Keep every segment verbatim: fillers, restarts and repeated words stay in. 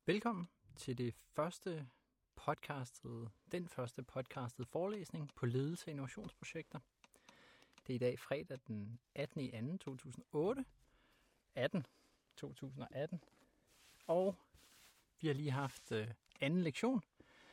Velkommen til det første podcastede, den første podcastede forelæsning på ledelse og innovationsprojekter. Det er i dag fredag den attende februar to tusind og otte. atten to tusind og atten. Og vi har lige haft øh, anden lektion.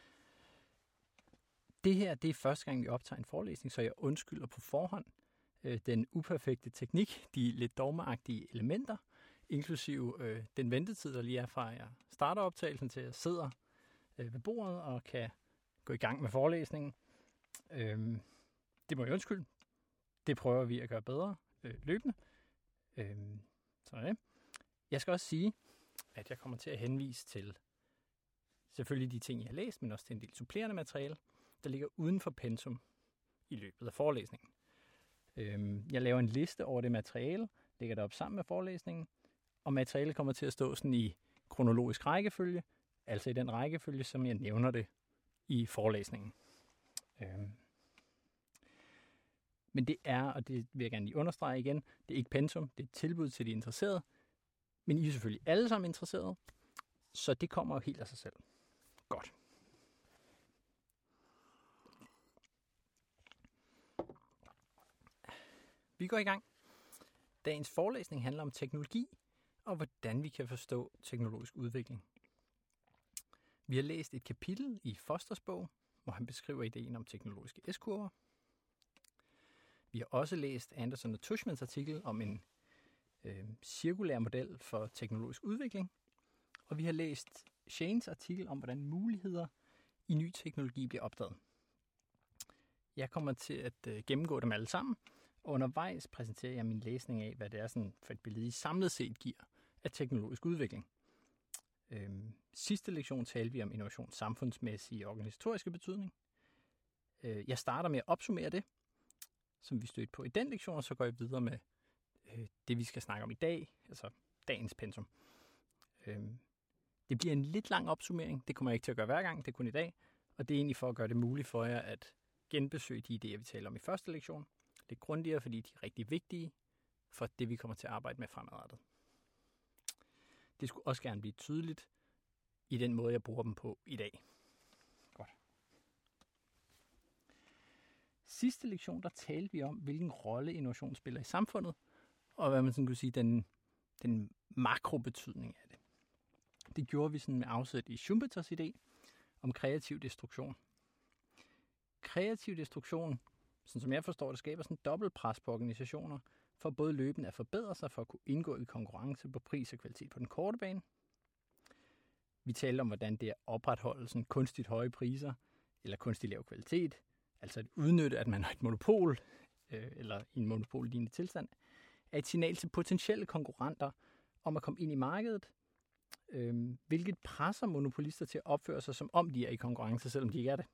Det her det er første gang, vi optager en forelæsning, så jeg undskylder på forhånd øh, den uperfekte teknik, de lidt dogmeagtige elementer, inklusive øh, den ventetid, der lige er fra, at jeg starter optagelsen til, at jeg sidder øh, ved bordet og kan gå i gang med forelæsningen. Øh, det må jeg undskylde. Det prøver vi at gøre bedre øh, løbende. Øh, sådan er det. Jeg skal også sige, at jeg kommer til at henvise til selvfølgelig de ting, jeg har læst, men også til en del supplerende materiale, der ligger uden for pensum i løbet af forelæsningen. Øh, jeg laver en liste over det materiale, lægger det op sammen med forelæsningen, og materialet kommer til at stå sådan i kronologisk rækkefølge, altså i den rækkefølge, som jeg nævner det i forelæsningen. Øhm. Men det er, og det vil jeg gerne lige understrege igen, det er ikke pensum, det er et tilbud til de interesserede, men I er selvfølgelig alle sammen interesserede, så det kommer jo helt af sig selv. Godt. Vi går i gang. Dagens forelæsning handler om teknologi, og hvordan vi kan forstå teknologisk udvikling. Vi har læst et kapitel i Fosters bog, hvor han beskriver ideen om teknologiske S-kurver. Vi har også læst Anderson og Tushmans artikel om en øh, cirkulær model for teknologisk udvikling. Og vi har læst Shanes artikel om, hvordan muligheder i ny teknologi bliver opdaget. Jeg kommer til at øh, gennemgå dem alle sammen, og undervejs præsenterer jeg min læsning af, hvad det er sådan for et billede, I samlet set giver af teknologisk udvikling. Øhm, sidste lektion talte vi om innovations samfundsmæssige og organisatoriske betydning. Øh, jeg starter med at opsummere det, som vi stødte på i den lektion, og så går jeg videre med øh, det, vi skal snakke om i dag, altså dagens pensum. Øh, det bliver en lidt lang opsummering, det kommer jeg ikke til at gøre hver gang, det er kun i dag, og det er egentlig for at gøre det muligt for jer at genbesøge de idéer, vi taler om i første lektion. Lidt grundigere, fordi de er rigtig vigtige for det, vi kommer til at arbejde med fremadrettet. Det skulle også gerne blive tydeligt i den måde, jeg bruger dem på i dag. Godt. Sidste lektion, der talte vi om, hvilken rolle innovation spiller i samfundet, og hvad man sådan kunne sige, den, den makrobetydning af det. Det gjorde vi sådan med afsæt i Schumpeters idé om kreativ destruktion. Kreativ destruktion, sådan som jeg forstår det, skaber sådan dobbelt pres på organisationer, for både løbende at forbedre sig for at kunne indgå i konkurrence på pris og kvalitet på den korte bane. Vi talte om, hvordan det at opretholde sådan kunstigt høje priser eller kunstigt lav kvalitet, altså at udnytte, at man har et monopol øh, eller en monopollignende tilstand, er et signal til potentielle konkurrenter om at komme ind i markedet, øh, hvilket presser monopolister til at opføre sig, som om de er i konkurrence, selvom de ikke er det.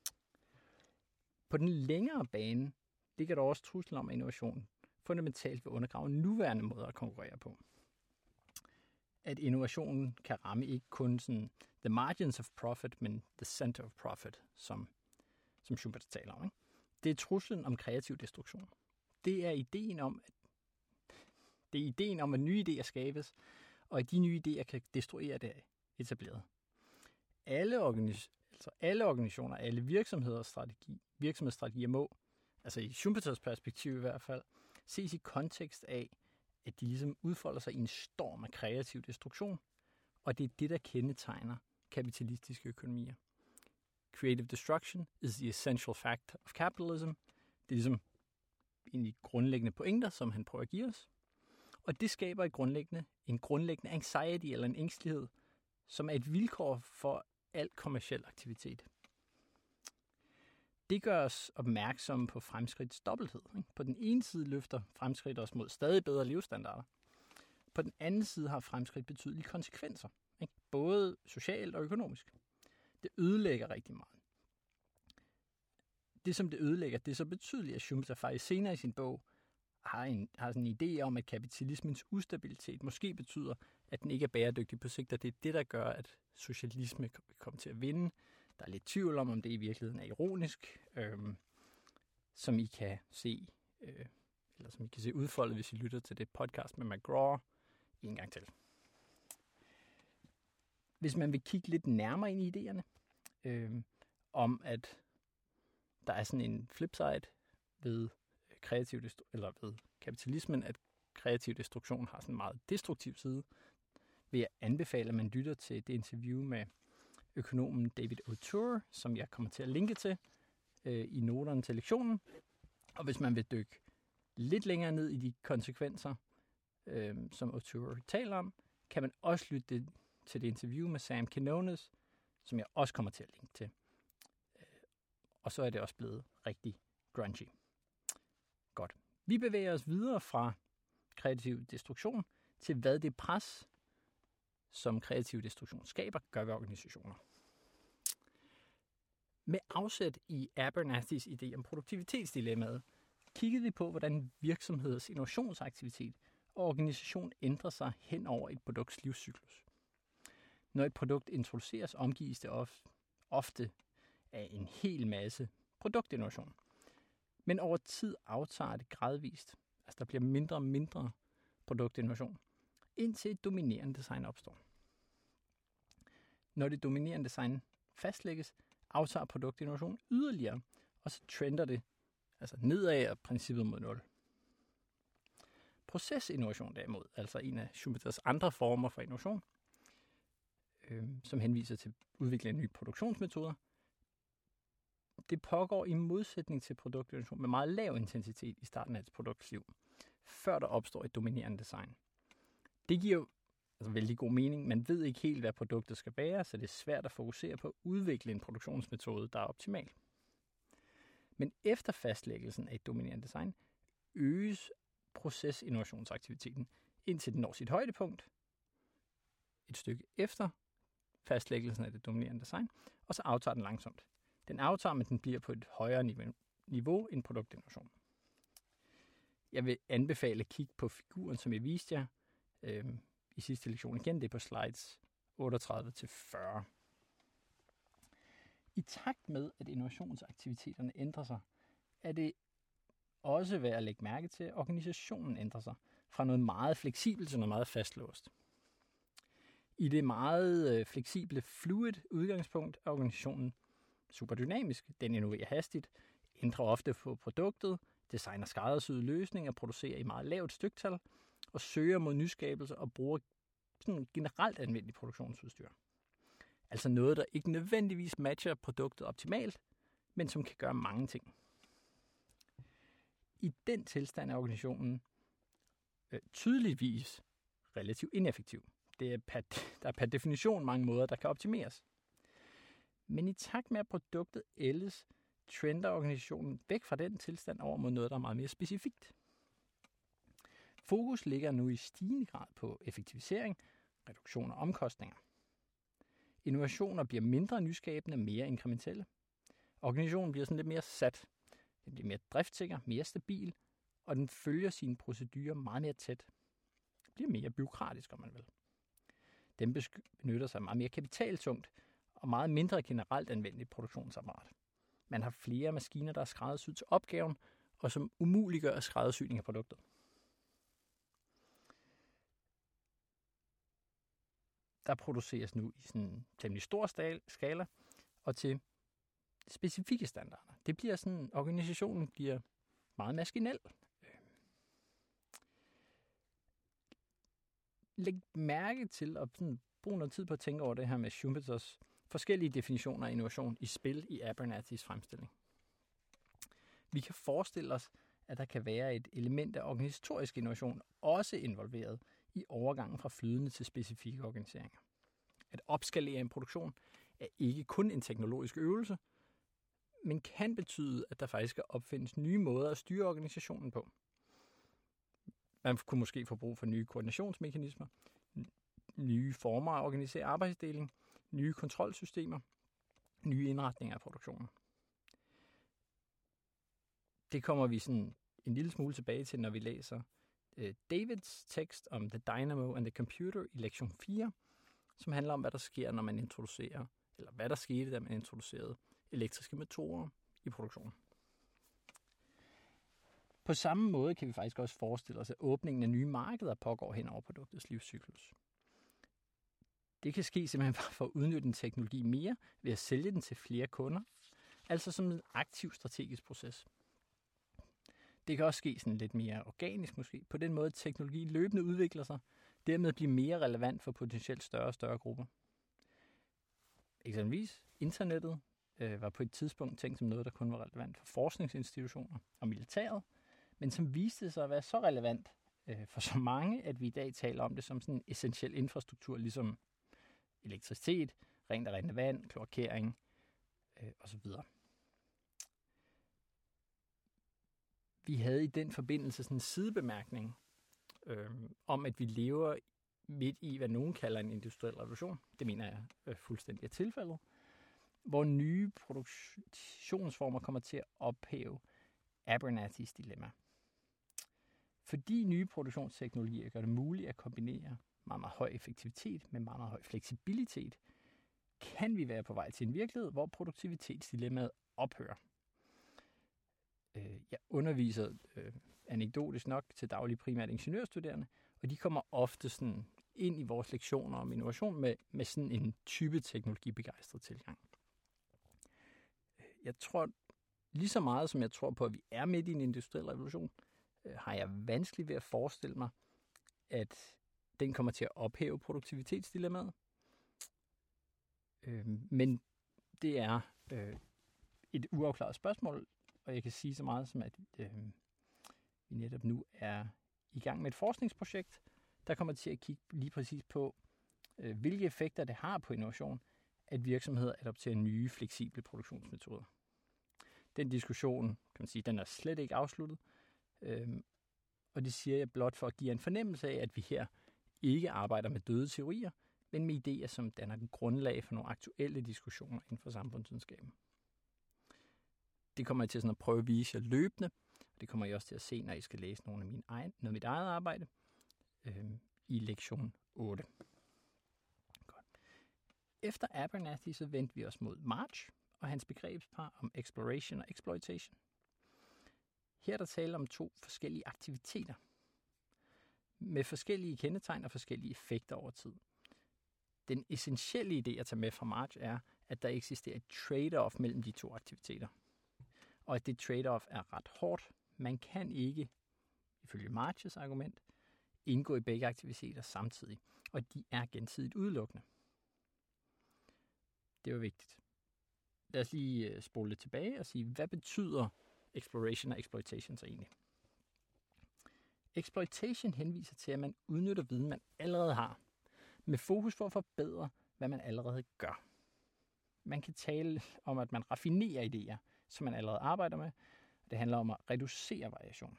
På den længere bane ligger der også truslen om, at innovation fundamentalt vil undergrave nuværende måder at konkurrere på. At innovationen kan ramme ikke kun sådan the margins of profit, men the center of profit, som, som Schumpeter taler om. Ikke? Det er truslen om kreativ destruktion. Det er ideen om, at, det er ideen om, at nye idéer skabes, og at de nye idéer kan destruere det etablerede. Alle, organis- altså alle organisationer, alle virksomheders strategi, virksomhedsstrategier må, altså i Schumpeters perspektiv i hvert fald, ses i kontekst af, at de ligesom udfolder sig i en storm af kreativ destruktion, og det er det, der kendetegner kapitalistiske økonomier. Creative destruction is the essential fact of capitalism. Det er ligesom egentlig grundlæggende pointer, som han prøver at give os. Og det skaber et grundlæggende, en grundlæggende anxiety eller en ængstelighed, som er et vilkår for al kommerciel aktivitet. Det gør os opmærksomme på fremskridts dobbelthed. På den ene side løfter fremskridt os mod stadig bedre levestandarder. På den anden side har fremskridt betydelige konsekvenser, både socialt og økonomisk. Det ødelægger rigtig meget. Det, som det ødelægger, det er så betydeligt, at Schumpeter faktisk senere i sin bog har, en, har sådan en idé om, at kapitalismens ustabilitet måske betyder, at den ikke er bæredygtig på sigt, og det er det, der gør, at socialisme kommer til at vinde. Der er lidt tvivl om, om det i virkeligheden er ironisk, øhm, som I kan se, øh, eller som I kan se udfoldet, hvis I lytter til det podcast med McGraw en gang til. Hvis man vil kigge lidt nærmere ind i idéerne, øh, om at der er sådan en flipside ved kreativ destru- eller ved kapitalismen, at kreativ destruktion har sådan en meget destruktiv side, vil jeg anbefale, at man lytter til det interview med økonomen David Autor, som jeg kommer til at linke til øh, i noterne til lektionen. Og hvis man vil dykke lidt længere ned i de konsekvenser, øh, som Autor taler om, kan man også lytte det, til det interview med Sam Quinones, som jeg også kommer til at linke til. Og så er det også blevet rigtig grungy. Godt. Vi bevæger os videre fra kreativ destruktion til, hvad det pres, som kreativ destruktion skaber, gør ved organisationer. Med afsæt i Abernathys idé om produktivitetsdilemmaet, kiggede vi på, hvordan virksomheders innovationsaktivitet og organisation ændrer sig hen over et produkts livscyklus. Når et produkt introduceres, omgives det ofte af en hel masse produktinnovation. Men over tid aftager det gradvist. Altså der bliver mindre og mindre produktinnovation, indtil et dominerende design opstår. Når det dominerende design fastlægges, aftager produktinnovation yderligere, og så trender det altså nedad og princippet mod nul. Procesinnovation derimod, altså en af Schumpeters andre former for innovation, øh, som henviser til udvikling af nye produktionsmetoder, det pågår i modsætning til produktinnovation med meget lav intensitet i starten af et produktsliv, før der opstår et dominerende design. Det giver jo altså vældig god mening. Man ved ikke helt, hvad produktet skal være, så det er svært at fokusere på at udvikle en produktionsmetode, der er optimal. Men efter fastlæggelsen af et dominerende design, øges procesinnovationsaktiviteten, indtil den når sit højdepunkt, et stykke efter fastlæggelsen af det dominerende design, og så aftager den langsomt. Den aftager, men den bliver på et højere niveau end produktinnovation. Jeg vil anbefale at kigge på figuren, som jeg viste jer øh, i sidste lektion igen. Det er på slides otteogtredive til fyrre. I takt med, at innovationsaktiviteterne ændrer sig, er det også værd at lægge mærke til, at organisationen ændrer sig fra noget meget fleksibelt til noget meget fastlåst. I det meget øh, fleksible, fluid udgangspunkt er organisationen superdynamisk. Den innoverer hastigt, ændrer ofte på produktet, designer skræddersyede løsninger, producerer i meget lavt styktal og søger mod nyskabelse og bruger sådan generelt anvendeligt produktionsudstyr. Altså noget, der ikke nødvendigvis matcher produktet optimalt, men som kan gøre mange ting. I den tilstand er organisationen øh, tydeligvis relativt ineffektiv. Det er per, der er per definition mange måder, der kan optimeres. Men i takt med, at produktet ældes, trender organisationen væk fra den tilstand over mod noget, der er meget mere specifikt. Fokus ligger nu i stigende grad på effektivisering, reduktion af omkostninger. Innovationer bliver mindre nyskabende, mere inkrementelle. Organisationen bliver sådan lidt mere sat. Den bliver mere driftssikker, mere stabil, og den følger sine procedurer meget mere tæt. Det bliver mere bureaukratisk, om man vil. Den benytter sig meget mere kapitaltungt og meget mindre generelt anvendeligt produktionsapparat. Man har flere maskiner, der er skræddersyet til opgaven, og som umuliggør skræddersyning af produktet. Der produceres nu i sådan en temmelig stor skala og til specifikke standarder. Det bliver sådan, organisationen bliver meget maskinel. Læg mærke til at sådan bruge noget tid på at tænke over det her med Schumpeters forskellige definitioner af innovation i spil i Abernathys fremstilling. Vi kan forestille os, at der kan være et element af organisatorisk innovation også involveret i overgangen fra flydende til specifikke organiseringer. At opskalere en produktion er ikke kun en teknologisk øvelse, men kan betyde, at der faktisk skal opfindes nye måder at styre organisationen på. Man kunne måske få brug for nye koordinationsmekanismer, nye former at organisere arbejdsdeling, nye kontrolsystemer, nye indretninger af produktionen. Det kommer vi sådan en lille smule tilbage til, når vi læser øh, Davids tekst om The Dynamo and the Computer i lektion fire, som handler om, hvad der sker, når man introducerer, eller hvad der skete, da man introducerede elektriske motorer i produktionen. På samme måde kan vi faktisk også forestille os, at åbningen af nye markeder pågår hen over produktets livscyklus. Det kan ske simpelthen bare for at udnytte en teknologi mere ved at sælge den til flere kunder, altså som en aktiv strategisk proces. Det kan også ske sådan lidt mere organisk måske, på den måde at teknologi løbende udvikler sig, dermed bliver mere relevant for potentielt større og større grupper. Eksempelvis internettet øh, var på et tidspunkt tænkt som noget, der kun var relevant for forskningsinstitutioner og militæret, men som viste sig at være så relevant øh, for så mange, at vi i dag taler om det som sådan en essentiel infrastruktur, ligesom elektricitet, rent og rent vand, kloakering øh, osv. Vi havde i den forbindelse sådan en sidebemærkning øh, om, at vi lever midt i, hvad nogen kalder en industriel revolution. Det mener jeg øh, fuldstændig er tilfældet. Hvor nye produktionsformer kommer til at ophæve Abernethys dilemma. Fordi nye produktionsteknologier gør det muligt at kombinere meget, meget høj effektivitet med meget, meget høj fleksibilitet, kan vi være på vej til en virkelighed, hvor produktivitetsdilemmaet ophører. Jeg underviser øh, anekdotisk nok til daglig primært ingeniørstuderende, og de kommer ofte sådan ind i vores lektioner om innovation med, med sådan en type teknologibegejstret tilgang. Jeg tror, lige så meget som jeg tror på, at vi er midt i en industriel revolution, øh, har jeg vanskeligt ved at forestille mig, at den kommer til at ophæve produktivitetsdilemmaet. Øh, men det er øh, et uafklaret spørgsmål, og jeg kan sige så meget som, at øh, vi netop nu er i gang med et forskningsprojekt, der kommer til at kigge lige præcis på, øh, hvilke effekter det har på innovation, at virksomheder adopterer nye, fleksible produktionsmetoder. Den diskussion, kan man sige, den er slet ikke afsluttet, øh, og det siger jeg blot for at give en fornemmelse af, at vi her ikke arbejder med døde teorier, men med idéer, som danner den grundlag for nogle aktuelle diskussioner inden for samfundsvidenskaben. Det kommer jeg til sådan at prøve at vise jer løbende, og det kommer jeg også til at se, når I skal læse nogle af mine egen, noget af mit eget arbejde øh, i lektion otte. Godt. Efter Abernethy så vendte vi os mod March og hans begrebspar om exploration og exploitation. Her er der tale om to forskellige aktiviteter med forskellige kendetegn og forskellige effekter over tid. Den essentielle idé at tage med fra March er, at der eksisterer et trade-off mellem de to aktiviteter. Og at det trade-off er ret hårdt. Man kan ikke, ifølge Marches argument, indgå i begge aktiviteter samtidig. Og de er gensidigt udelukkende. Det var vigtigt. Lad os lige spole lidt tilbage og sige, hvad betyder exploration og exploitation så egentlig? Exploitation henviser til, at man udnytter viden, man allerede har, med fokus for at forbedre, hvad man allerede gør. Man kan tale om, at man raffinerer idéer, som man allerede arbejder med. Det handler om at reducere variation.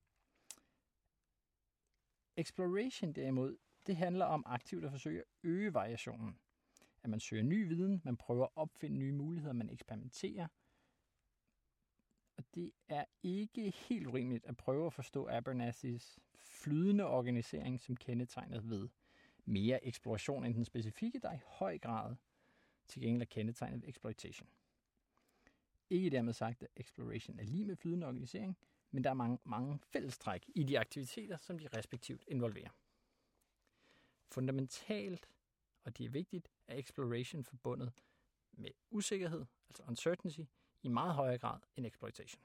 Exploration derimod, det handler om aktivt at forsøge at øge variationen. At man søger ny viden, man prøver at opfinde nye muligheder, man eksperimenterer. Og det er ikke helt urimeligt at prøve at forstå Abernethys flydende organisering, som kendetegnet ved mere eksploration end den specifikke, der i høj grad til gengæld er kendetegnet ved exploitation. Ikke dermed sagt, at exploration er lige med flydende organisering, men der er mange, mange fællestræk i de aktiviteter, som de respektivt involverer. Fundamentalt, og det er vigtigt, er exploration forbundet med usikkerhed, altså uncertainty, i meget højere grad end exploitation.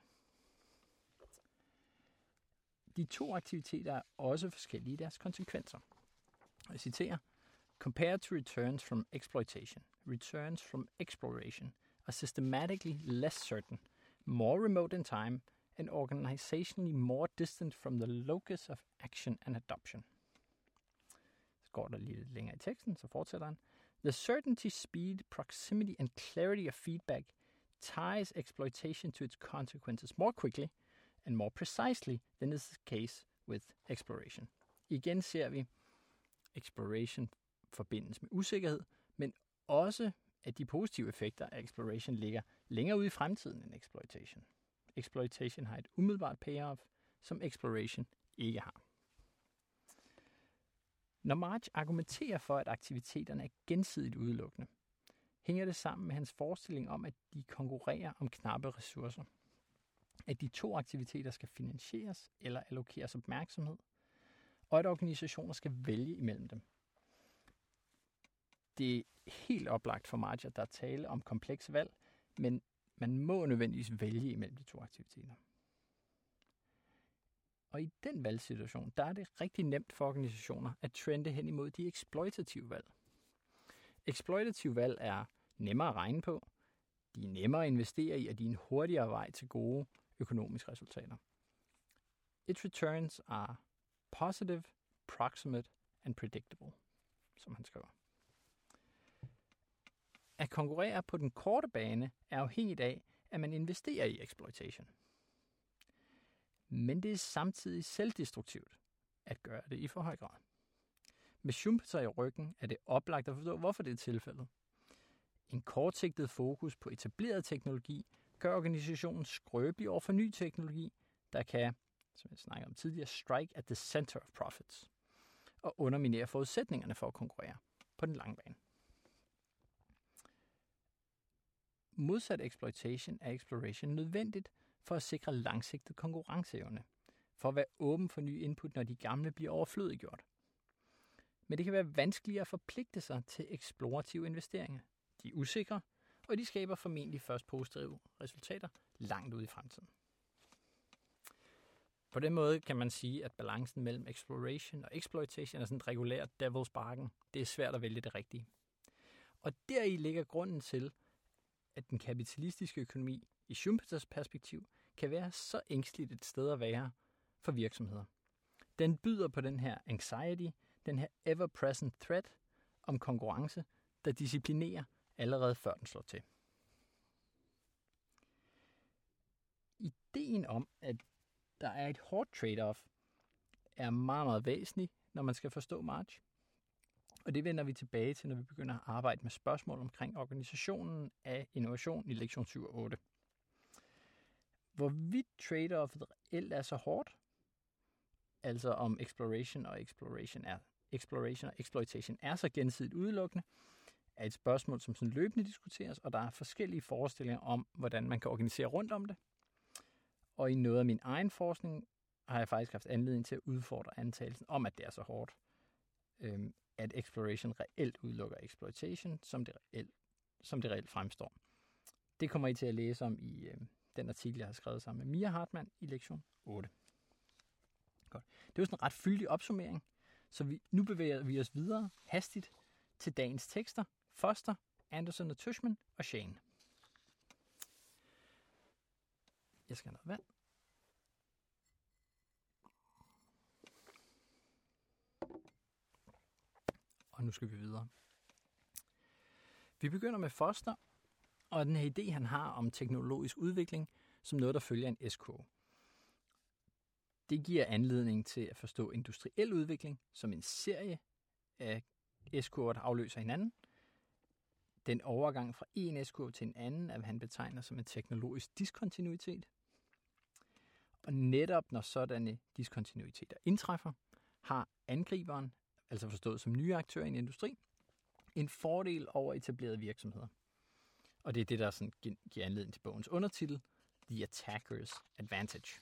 De to aktiviteter er også forskellige i deres konsekvenser. Jeg citerer, compared to returns from exploitation, returns from exploration are systematically less certain, more remote in time, and organizationally more distant from the locus of action and adoption. Så går der lige lidt længere i teksten, så fortsætter han. The certainty, speed, proximity and clarity of feedback ties exploitation to its consequences more quickly and more precisely than is the case with exploration. Igen ser vi exploration forbindes med usikkerhed, men også at de positive effekter af exploration ligger længere ude i fremtiden end exploitation. Exploitation har et umiddelbart payoff, som exploration ikke har. Når March argumenterer for, at aktiviteterne er gensidigt udelukkende, hænger det sammen med hans forestilling om, at de konkurrerer om knappe ressourcer. At de to aktiviteter skal finansieres eller allokeres opmærksomhed, og at organisationer skal vælge imellem dem. det er helt oplagt for Marge, at der er tale om kompleks valg, men man må nødvendigvis vælge imellem de to aktiviteter. Og i den valgsituation, der er det rigtig nemt for organisationer at trende hen imod de eksploitative valg. Eksploitative valg er nemmere at regne på, de er nemmere at investere i, og de er en hurtigere vej til gode økonomiske resultater. Its returns are positive, proximate and predictable, som han skriver. At konkurrere på den korte bane er afhængigt af, at man investerer i exploitation. Men det er samtidig selvdestruktivt at gøre det i for høj grad. Med Schumpeter i ryggen er det oplagt at forstå, hvorfor det er tilfældet. En kortsigtet fokus på etableret teknologi gør organisationen skrøbelig over for ny teknologi, der kan, som jeg snakkede om tidligere, strike at the center of profits og underminere forudsætningerne for at konkurrere på den lange bane. Modsat exploitation er exploration nødvendigt for at sikre langsigtet konkurrenceevne, for at være åben for nye input, når de gamle bliver overflødiggjort. Men det kan være vanskeligere at forpligte sig til eksplorative investeringer. De er usikre, og de skaber formentlig først positive resultater langt ude i fremtiden. På den måde kan man sige, at balancen mellem exploration og exploitation er sådan et regulært devil's bargain. Det er svært at vælge det rigtige. Og deri ligger grunden til, at den kapitalistiske økonomi i Schumpeters perspektiv kan være så ængsteligt et sted at være for virksomheder. Den byder på den her anxiety, den her ever-present threat om konkurrence, der disciplinerer allerede før den slår til. Ideen om, at der er et hårdt trade-off, er meget, meget væsentlig, når man skal forstå Marge. Og det vender vi tilbage til, når vi begynder at arbejde med spørgsmål omkring organisationen af innovation i lektion syv og otte. Hvorvidt trade-offet reelt er så hårdt, altså om exploration og exploration er exploration og exploitation er så gensidigt udelukkende, er et spørgsmål, som sådan løbende diskuteres, og der er forskellige forestillinger om, hvordan man kan organisere rundt om det. Og i noget af min egen forskning har jeg faktisk haft anledning til at udfordre antagelsen om, at det er så hårdt, øhm, at exploration reelt udelukker exploitation, som det reelt, som det reelt fremstår. Det kommer I til at læse om i øhm, den artikel, jeg har skrevet sammen med Mia Hartmann i lektion otte. Godt. Det er jo sådan en ret fyldig opsummering, så vi, nu bevæger vi os videre hastigt til dagens tekster. Foster, Anderson og Tushman og Shane. Jeg skal have noget vand. Og nu skal vi videre. Vi begynder med Foster, og den her idé, han har om teknologisk udvikling, som noget, der følger en S K. Det giver anledning til at forstå industriel udvikling som en serie af S K'er, der afløser hinanden. Den overgang fra en S K til en anden, at han betegner som en teknologisk diskontinuitet. Og netop når sådanne diskontinuiteter indtræffer, har angriberen, altså forstået som nye aktører i en industri, en fordel over etablerede virksomheder. Og det er det, der sådan giver anledning til bogens undertitel, The Attacker's Advantage.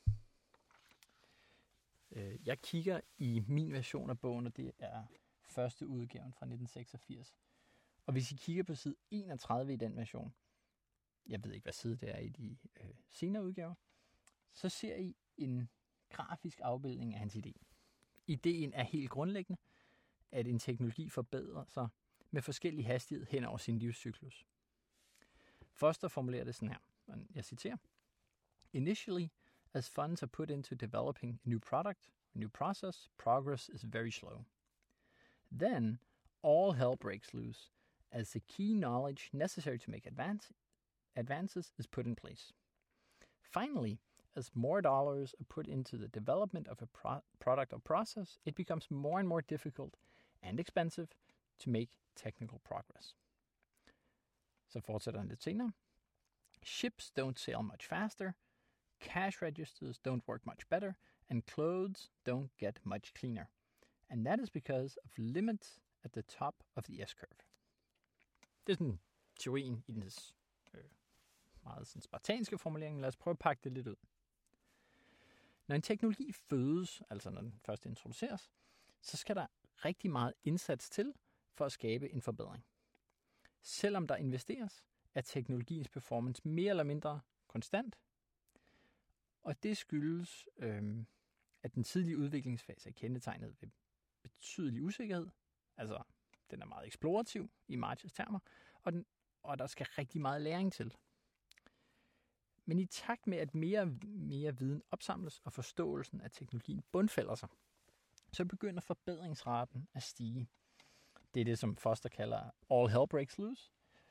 Jeg kigger i min version af bogen, og det er første udgaven fra nitten seksogfirs. Og hvis I kigger på side enogtredive i den version, jeg ved ikke, hvad side det er i de øh, senere udgaver, så ser I en grafisk afbildning af hans idé. Ideen er helt grundlæggende, at en teknologi forbedrer sig med forskellig hastighed hen over sin livscyklus. Foster formulerer det sådan her, og jeg citerer: Initially, as funds are put into developing a new product, a new process, progress is very slow. Then, all hell breaks loose, as the key knowledge necessary to make advance, advances is put in place. Finally, as more dollars are put into the development of a pro- product or process, it becomes more and more difficult and expensive to make technical progress. Så fortsætter han lidt senere. Ships don't sail much faster, cash registers don't work much better, and clothes don't get much cleaner. And that is because of limits at the top of the S-curve. Det er sådan teorien i den øh, meget sådan spartanske formulering. Lad os prøve at pakke det lidt ud. Når en teknologi fødes, altså når den først introduceres, så skal der rigtig meget indsats til, for at skabe en forbedring. Selvom der investeres, er teknologiens performance mere eller mindre konstant, og det skyldes, øh, at den tidlige udviklingsfase er kendetegnet ved betydelig usikkerhed, altså den er meget eksplorativ i Marches termer, og, den, og der skal rigtig meget læring til. Men i takt med, at mere og mere viden opsamles, og forståelsen af teknologien bundfælder sig, så begynder forbedringsraten at stige. Det er det, som Foster kalder all hell breaks loose.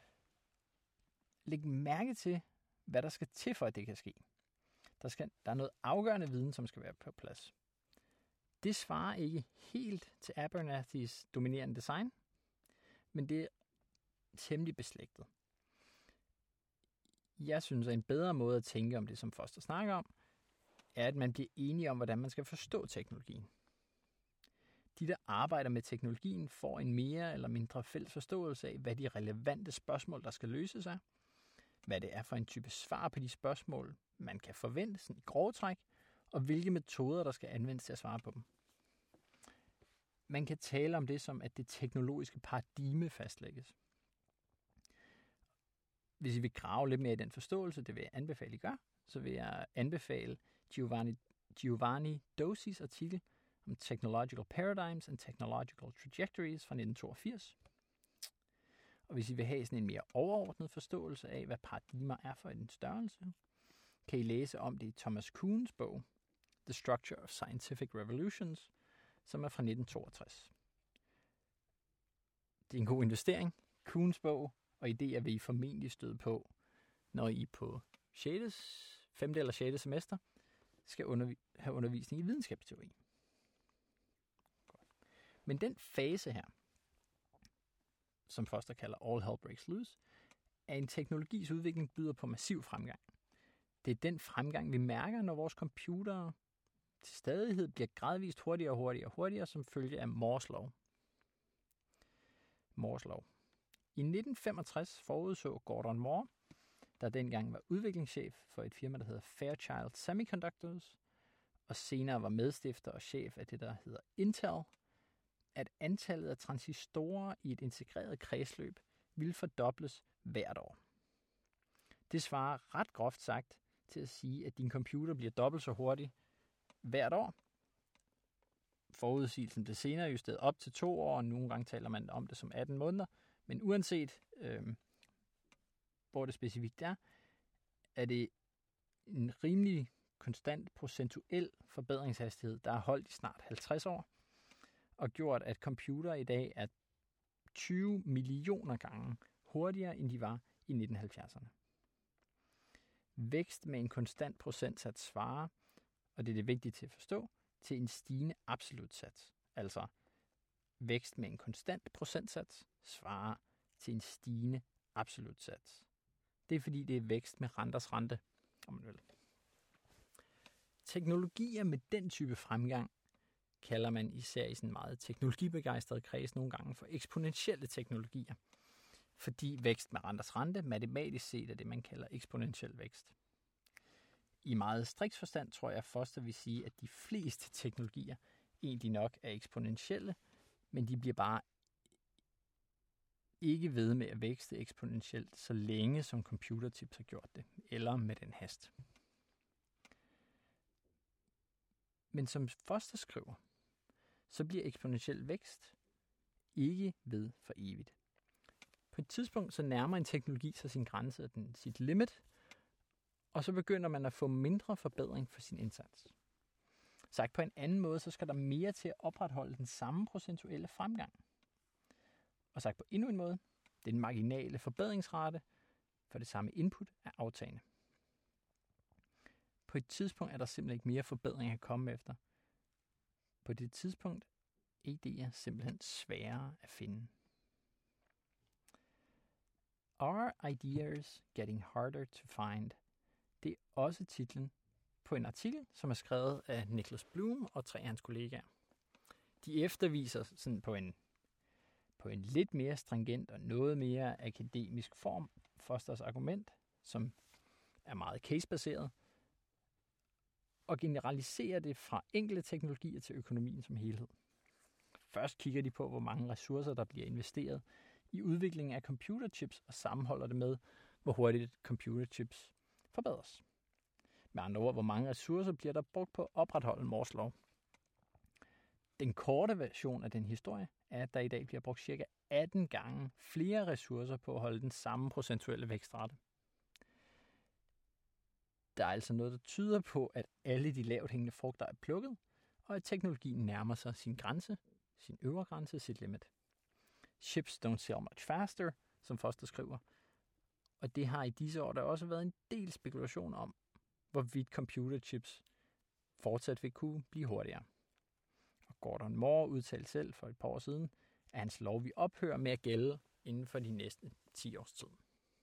Læg mærke til, hvad der skal til, for at det kan ske. Der, skal, der er noget afgørende viden, som skal være på plads. Det svarer ikke helt til Abernathys dominerende design, men det er temmelig beslægtet. Jeg synes, at en bedre måde at tænke om det, som Foster snakker om, er, at man bliver enige om, hvordan man skal forstå teknologien. De, der arbejder med teknologien, får en mere eller mindre fælles forståelse af, hvad de relevante spørgsmål, der skal løses er, hvad det er for en type svar på de spørgsmål, man kan forvente sådan i grove træk, og hvilke metoder, der skal anvendes til at svare på dem. Man kan tale om det som, at det teknologiske paradigme fastlægges. Hvis I vil grave lidt mere i den forståelse, det vil jeg anbefale, I gør, så vil jeg anbefale Giovanni, Giovanni Dosis artikel om Technological Paradigms and Technological Trajectories fra nitten toogfirs. Og hvis I vil have sådan en mere overordnet forståelse af, hvad paradigmer er for en størrelse, kan I læse om det i Thomas Kuhns bog, The Structure of Scientific Revolutions, som er fra nitten toogtres. Det er en god investering. Kuhns bog og idéer vil I formentlig støde på, når I på sjette, femte eller sjette semester skal undervi- have undervisning i videnskabsteori. Godt. Men den fase her, som Foster kalder all hell breaks loose, er en teknologis udvikling byder på massiv fremgang. Det er den fremgang, vi mærker, når vores computere til stadighed bliver gradvist hurtigere og hurtigere og hurtigere, som følge af Moores lov. Moores lov. I nitten femogtres forudså Gordon Moore, der dengang var udviklingschef for et firma, der hedder Fairchild Semiconductors, og senere var medstifter og chef af det, der hedder Intel, at antallet af transistorer i et integreret kredsløb ville fordobles hvert år. Det svarer ret groft sagt til at sige, at din computer bliver dobbelt så hurtig hvert år. Forudsigelsen blev senere justeret op til to år, og nogle gange taler man om det som atten måneder. Men uanset øh, hvor det specifikt er, er det en rimelig konstant procentuel forbedringshastighed, der har holdt i snart halvtreds år, og gjort, at computer i dag er tyve millioner gange hurtigere, end de var i nitten halvfjerdserne. Vækst med en konstant procentsats svarer, og det er det vigtigt til at forstå, til en stigende absolut sats. Altså vækst med en konstant procentsats svarer til en stigende absolut sats. Det er fordi, det er vækst med renters rente, om man vil. Teknologier med den type fremgang kalder man især i sådan meget teknologibegejstret kreds nogle gange for eksponentielle teknologier, fordi vækst med renters rente matematisk set er det, man kalder eksponentiel vækst. I meget strikt forstand tror jeg Foster vil sige, at de fleste teknologier egentlig nok er eksponentielle, men de bliver bare ikke ved med at vækste eksponentielt, så længe som computerchips har gjort det, eller med den hast. Men som Foster skriver, så bliver eksponentiel vækst ikke ved for evigt. På et tidspunkt så nærmer en teknologi sig sin grænse, den, sit limit, og så begynder man at få mindre forbedring for sin indsats. Sagt på en anden måde, så skal der mere til at opretholde den samme procentuelle fremgang. Og sagt på endnu en måde, den marginale forbedringsrate for det samme input er aftagende. På et tidspunkt er der simpelthen ikke mere forbedring at komme efter. På det tidspunkt er idéer simpelthen sværere at finde. Are ideas getting harder to find? Det er også titlen på en artikel, som er skrevet af Niklas Bloom og tre af hans kollegaer. De efterviser sådan på en, på en lidt mere stringent og noget mere akademisk form Fosters argument, som er meget casebaseret, og generaliserer det fra enkelte teknologier til økonomien som helhed. Først kigger de på, hvor mange ressourcer, der bliver investeret i udviklingen af computerchips, og sammenholder det med, hvor hurtigt computerchips forbedres. Med andre ord, hvor mange ressourcer bliver der brugt på at opretholde Moores lov. Den korte version af den historie er, at der i dag bliver brugt cirka atten gange flere ressourcer på at holde den samme procentuelle vækstrate. Der er altså noget, der tyder på, at alle de lavt hængende frugter er plukket, og at teknologien nærmer sig sin grænse, sin øvre grænse, sit limit. Chips don't sell much faster, som Foster skriver, og det har i disse år der også været en del spekulation om, hvorvidt computerchips fortsat vil kunne blive hurtigere. Og Gordon Moore udtalte selv for et par år siden, at hans lov vil ophøre med at gælde inden for de næste ti års tid.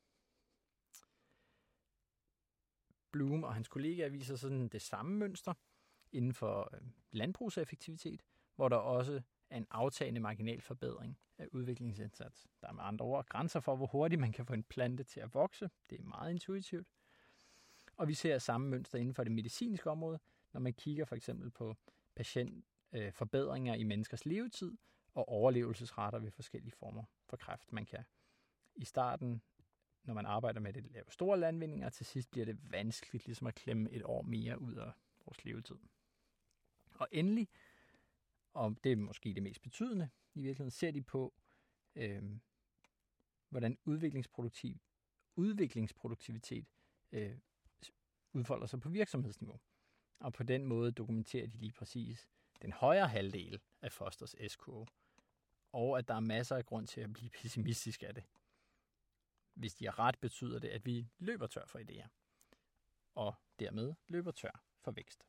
Bloom og hans kollegaer viser sådan det samme mønster inden for landbrugseffektivitet, hvor der også er en aftagende marginal forbedring af udviklingsindsats. Der er med andre ord grænser for, hvor hurtigt man kan få en plante til at vokse. Det er meget intuitivt. Og vi ser samme mønster inden for det medicinske område, når man kigger for eksempel på patientforbedringer i menneskers levetid og overlevelsesrater ved forskellige former for kræft. Man kan i starten, når man arbejder med det, lave store landvindinger, og til sidst bliver det vanskeligt ligesom at klemme et år mere ud af vores levetid. Og endelig, og det er måske det mest betydende i virkeligheden, ser de på, øh, hvordan udviklingsproduktiv, udviklingsproduktivitet øh, udfolder sig på virksomhedsniveau. Og på den måde dokumenterer de lige præcis den højre halvdel af Fosters S-kurve, og at der er masser af grund til at blive pessimistisk af det. Hvis de har ret, betyder det, at vi løber tør for idéer, og dermed løber tør for vækst.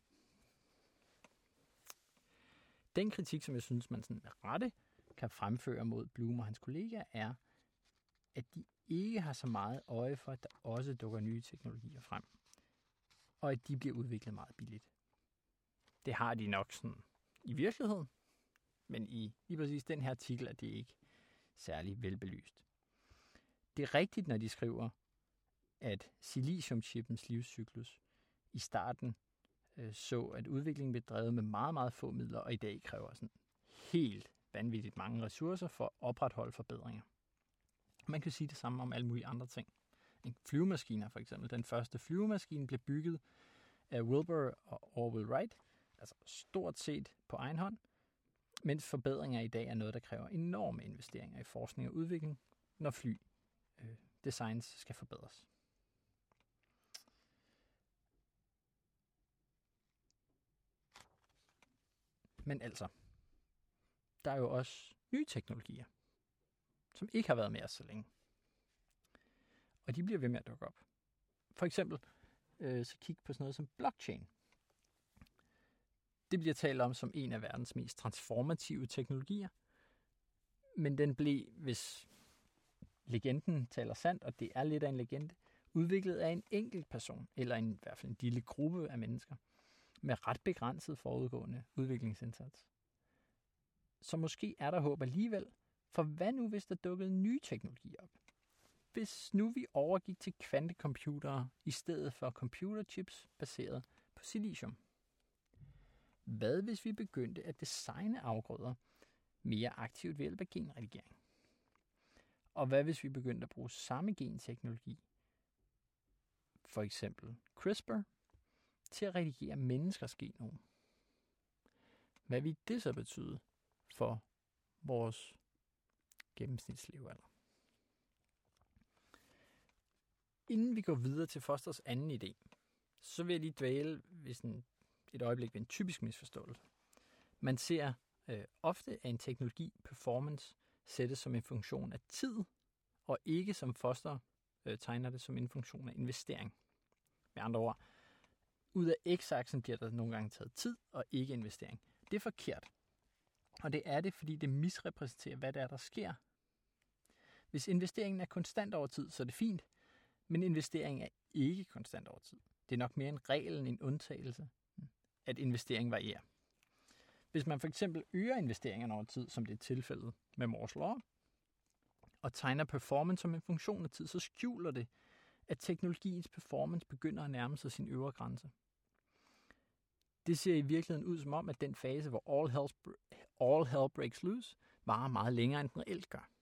Den kritik, som jeg synes, man sådan med rette kan fremføre mod Bloom og hans kollegaer, er, at de ikke har så meget øje for, at der også dukker nye teknologier frem, og at de bliver udviklet meget billigt. Det har de nok sådan i virkeligheden, men i lige præcis den her artikel er det ikke særlig velbelyst. Det er rigtigt, når de skriver, at siliciumchippens livscyklus i starten øh, så, at udviklingen blev drevet med meget, meget få midler, og i dag kræver sådan helt vanvittigt mange ressourcer for at opretholde forbedringer. Man kan sige det samme om alle mulige andre ting. Flyvemaskiner for eksempel. Den første flyvemaskine blev bygget af Wilbur og Orville Wright, altså stort set på egen hånd, mens forbedringer i dag er noget, der kræver enorme investeringer i forskning og udvikling, når fly øh, designs skal forbedres. Men altså, der er jo også nye teknologier, som ikke har været med os så længe. Og de bliver ved med at dukke op. For eksempel, øh, så kig på sådan noget som blockchain. Det bliver talt om som en af verdens mest transformative teknologier. Men den blev, hvis legenden taler sandt, og det er lidt af en legende, udviklet af en enkelt person, eller en, i hvert fald en lille gruppe af mennesker, med ret begrænset forudgående udviklingsindsats. Så måske er der håb alligevel, for hvad nu, hvis der dukkede nye teknologier op? Hvis nu vi overgik til kvantecomputere i stedet for computerchips baseret på silicium? Hvad hvis vi begyndte at designe afgrøder mere aktivt ved hjælp af genredigering? Og hvad hvis vi begyndte at bruge samme genteknologi, for eksempel CRISPR, til at redigere menneskers genom? Hvad vil det så betyde for vores gennemsnitslevealder? Inden vi går videre til Fosters anden idé, så vil jeg lige dvæle ved sådan et øjeblik ved en typisk misforståelse. Man ser øh, ofte, at en teknologi performance sættes som en funktion af tid, og ikke som Foster øh, tegner det som en funktion af investering. Med andre ord, ud af x-aksen bliver der nogle gange taget tid og ikke investering. Det er forkert. Og det er det, fordi det misrepræsenterer, hvad det er, der sker. Hvis investeringen er konstant over tid, så er det fint, men investeringen er ikke konstant over tid. Det er nok mere en regel end en undtagelse, at investeringen varierer. Hvis man for eksempel øger investeringerne over tid, som det er tilfældet med Moores lov, og tegner performance som en funktion af tid, så skjuler det, at teknologiens performance begynder at nærme sig sin øvre grænse. Det ser i virkeligheden ud som om, at den fase, hvor all hell, all hell breaks loose, varer meget længere, end den reelt gør.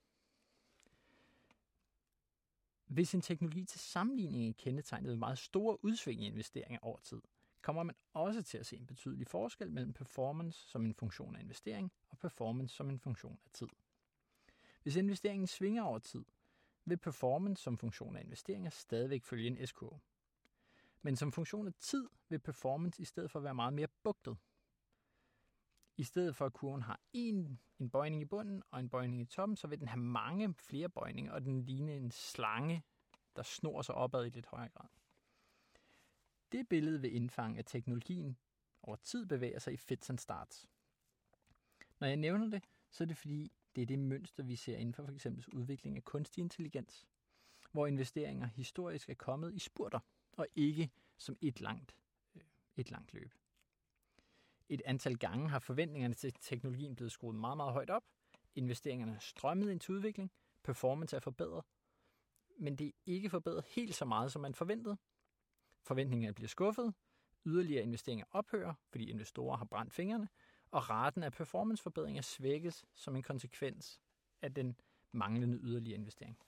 Hvis en teknologi til sammenligning er kendetegnet ved meget store udsving i investeringer over tid, kommer man også til at se en betydelig forskel mellem performance som en funktion af investering og performance som en funktion af tid. Hvis investeringen svinger over tid, vil performance som funktion af investeringer stadigvæk følge en S K O. Men som funktion af tid vil performance i stedet for være meget mere bugtet. I stedet for at kurven har en, en bøjning i bunden og en bøjning i toppen, så vil den have mange flere bøjninger, og den ligner en slange, der snor sig opad i lidt højere grad. Det billede vil indfange, at teknologien over tid bevæger sig i fits and starts. Når jeg nævner det, så er det fordi, det er det mønster, vi ser inden for f.eks. udvikling af kunstig intelligens, hvor investeringer historisk er kommet i spurter, og ikke som et langt, et langt løb. Et antal gange har forventningerne til teknologien blevet skruet meget, meget højt op. Investeringerne er strømmet ind til udvikling. Performance er forbedret. Men det er ikke forbedret helt så meget, som man forventede. Forventningerne bliver skuffet. Yderligere investeringer ophører, fordi investorer har brændt fingrene. Og raten af performanceforbedringer svækkes som en konsekvens af den manglende yderligere investering.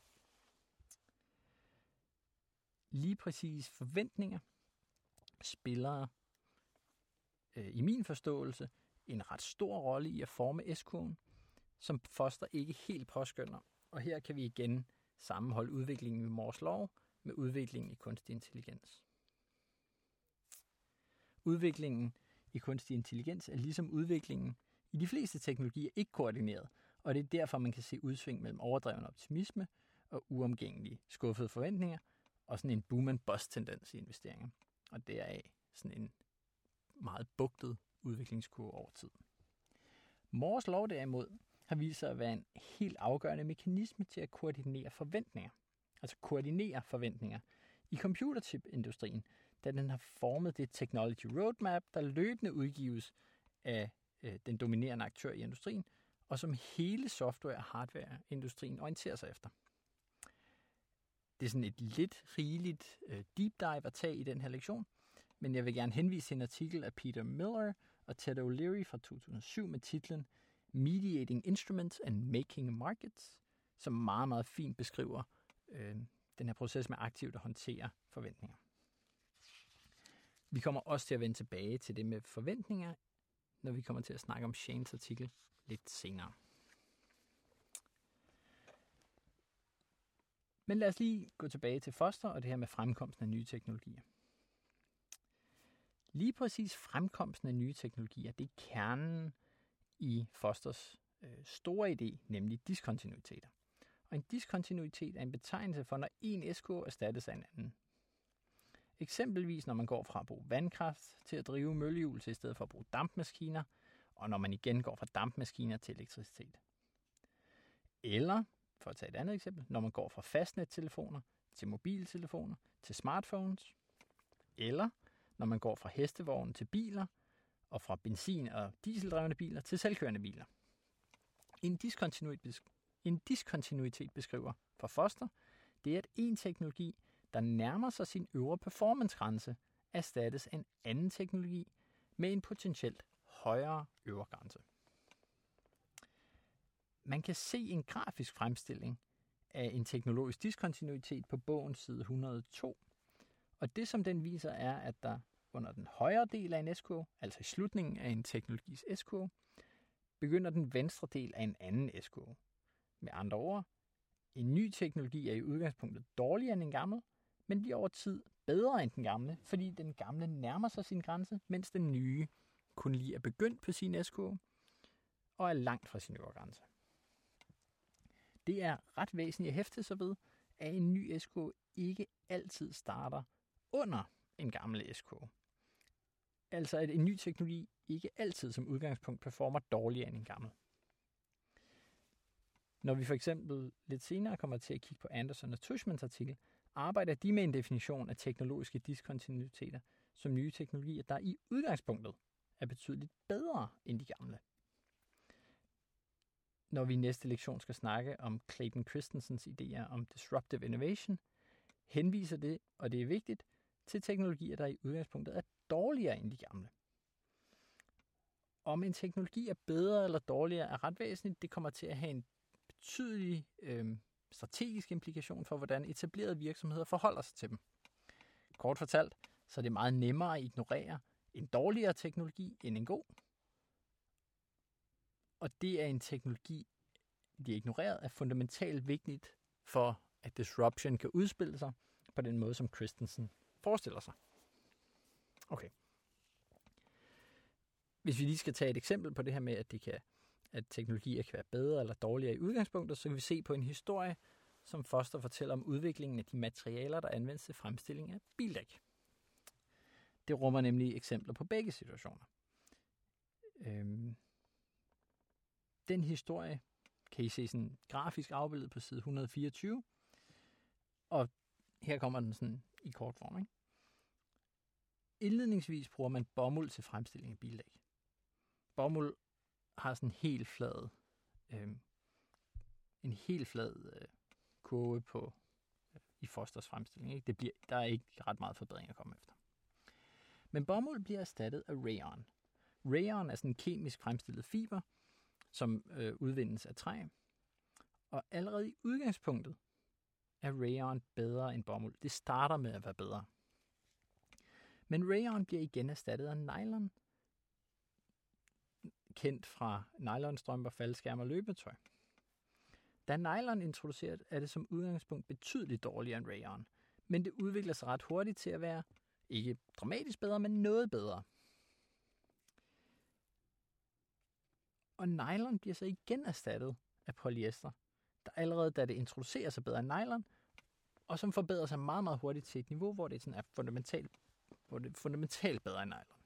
Lige præcis forventninger spiller øh, i min forståelse en ret stor rolle i at forme S-kurven, som Foster ikke helt påskønner. Og her kan vi igen sammenholde udviklingen med Moores lov med udviklingen i kunstig intelligens. Udviklingen i kunstig intelligens er ligesom udviklingen i de fleste teknologier ikke koordineret, og det er derfor, man kan se udsving mellem overdreven optimisme og uomgængelige skuffede forventninger, og sådan en boom and bust tendens i investeringer. Og deraf sådan en meget bugtet udviklingskurve over tid. Moores lov derimod har vist sig at være en helt afgørende mekanisme til at koordinere forventninger. Altså koordinere forventninger i computerchip-industrien, da den har formet det technology roadmap, der løbende udgives af øh, den dominerende aktør i industrien, og som hele software- og hardware-industrien orienterer sig efter. Det er sådan et lidt rigeligt øh, deep dive at tage i den her lektion, men jeg vil gerne henvise til en artikel af Peter Miller og Ted O'Leary fra to tusind og syv med titlen Mediating Instruments and Making Markets, som meget, meget fint beskriver øh, den her proces med aktivt at håndtere forventninger. Vi kommer også til at vende tilbage til det med forventninger, når vi kommer til at snakke om Shanes artikel lidt senere. Men lad os lige gå tilbage til Foster og det her med fremkomsten af nye teknologier. Lige præcis fremkomsten af nye teknologier, det er kernen i Fosters øh, store idé, nemlig diskontinuiteter. Og en diskontinuitet er en betegnelse for, når en S K erstattes af en anden. Eksempelvis når man går fra at bruge vandkraft til at drive møllehjul til i stedet for at bruge dampmaskiner, og når man igen går fra dampmaskiner til elektricitet. Eller, for at tage et andet eksempel, når man går fra fastnettelefoner til mobiltelefoner til smartphones. Eller når man går fra hestevogne til biler, og fra benzin- og dieseldrevne biler til selvkørende biler. En diskontinuitet, en diskontinuitet beskriver for Foster, det er, at en teknologi, der nærmer sig sin øvre performancegrænse, erstattes af en anden teknologi med en potentielt højere øvre grænse. Man kan se en grafisk fremstilling af en teknologisk diskontinuitet på bogens side et hundrede og to, og det som den viser er, at der under den højre del af en S K O, altså i slutningen af en teknologis S K O, begynder den venstre del af en anden S K O. Med andre ord, en ny teknologi er i udgangspunktet dårligere end en gammel, men bliver over tid bedre end den gamle, fordi den gamle nærmer sig sin grænse, mens den nye kun lige er begyndt på sin S K O og er langt fra sin øvre grænse. Det er ret væsentligt at hæfte sig ved, at en ny S K O ikke altid starter under en gammel S K O. Altså at en ny teknologi ikke altid som udgangspunkt performer dårligere end en gammel. Når vi for eksempel lidt senere kommer til at kigge på Anderson og Tushmans artikel, arbejder de med en definition af teknologiske diskontinuiteter som nye teknologier, der i udgangspunktet er betydeligt bedre end de gamle. Når vi i næste lektion skal snakke om Clayton Christensens idéer om disruptive innovation, henviser det, og det er vigtigt, til teknologier, der i udgangspunktet er dårligere end de gamle. om en teknologi er bedre eller dårligere er ret væsentligt. Det kommer til at have en betydelig øh, strategisk implikation for, hvordan etablerede virksomheder forholder sig til dem. Kort fortalt, så er det meget nemmere at ignorere en dårligere teknologi end en god. Og det er en teknologi, de er ignoreret, er fundamentalt vigtigt for, at disruption kan udspille sig på den måde, som Christensen forestiller sig. Okay. Hvis vi lige skal tage et eksempel på det her med, at, det kan, at teknologier kan være bedre eller dårligere i udgangspunktet, så kan vi se på en historie, som Foster fortæller om udviklingen af de materialer, der anvendes til fremstilling af bildæk. Det rummer nemlig eksempler på begge situationer. Øhm, den historie kan I se sådan grafisk afbildet på side et hundrede og fireogtyve, og her kommer den sådan i kort form. Ikke? Indledningsvis bruger man bomuld til fremstilling af bildæk. Bomuld har sådan en helt flad, øh, en helt flad øh, kurve på øh, i Fosters fremstilling. Ikke? Det bliver, der er ikke ret meget forbedring at komme efter. Men bomuld bliver erstattet af rayon. Rayon er sådan en kemisk fremstillet fiber, som øh, udvindes af træ. Og allerede i udgangspunktet er rayon bedre end bomuld. Det starter med at være bedre. Men rayon bliver igen erstattet af nylon, kendt fra nylonstrømper, faldskærme og løbetøj. Da nylon introduceret, er det som udgangspunkt betydeligt dårligere end rayon, men det udvikler sig ret hurtigt til at være ikke dramatisk bedre, men noget bedre. Og nylon bliver så igen erstattet af polyester, der allerede da det introducerer sig bedre end nylon, og som forbedrer sig meget, meget hurtigt til et niveau, hvor det sådan er fundamentalt, hvor det er fundamentalt bedre end nylon.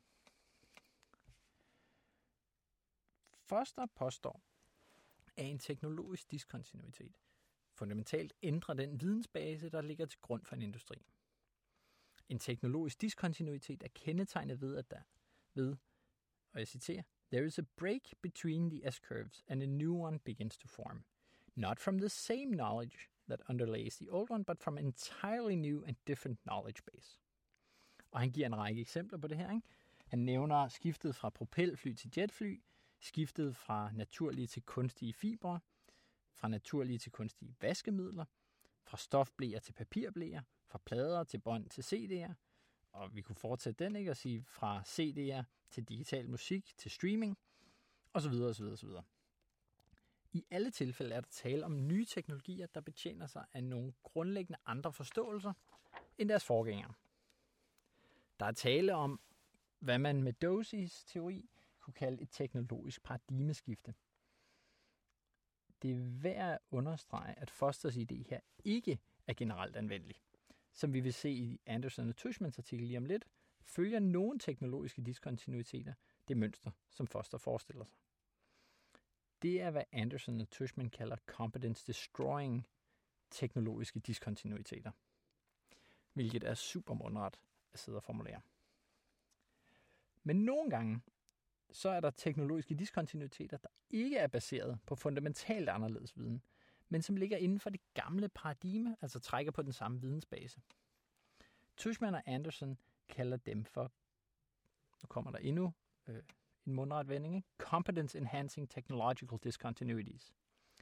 Foster påstår, at en teknologisk diskontinuitet fundamentalt ændrer den vidensbase, der ligger til grund for en industri. En teknologisk diskontinuitet er kendetegnet ved, at der ved, og jeg citerer, there is a break between the S-curves and a new one begins to form. Not from the same knowledge that underlays the old one, but from an entirely new and different knowledge base. Og han giver en række eksempler på det her. Ikke? Han nævner skiftet fra propelfly til jetfly, skiftet fra naturlige til kunstige fibre, fra naturlige til kunstige vaskemidler, fra stofbleer til papirbleer, fra plader til bånd til C D'er, og vi kunne fortsætte den, ikke, og sige fra C D'er til digital musik til streaming, osv. osv. osv. I alle tilfælde er der tale om nye teknologier, der betjener sig af nogle grundlæggende andre forståelser end deres forgængere. Der er tale om, hvad man med Dozies teori kunne kalde et teknologisk paradigmeskifte. Det er værd at understrege, at Fosters idé her ikke er generelt anvendelig. Som vi vil se i Anderson og Tushmans artikel lige om lidt, følger nogle teknologiske diskontinuiteter det mønster, som Foster forestiller sig. Det er, hvad Anderson og Tushman kalder competence-destroying teknologiske diskontinuiteter, hvilket er super mundret at sidde og formulere. Men nogle gange, så er der teknologiske diskontinuiteter, der ikke er baseret på fundamentalt anderledes viden, men som ligger inden for det gamle paradigme, altså trækker på den samme vidensbase. Tushman og Anderson kalder dem for, nu kommer der endnu øh, en mundret vending, ikke? Competence Enhancing Technological Discontinuities.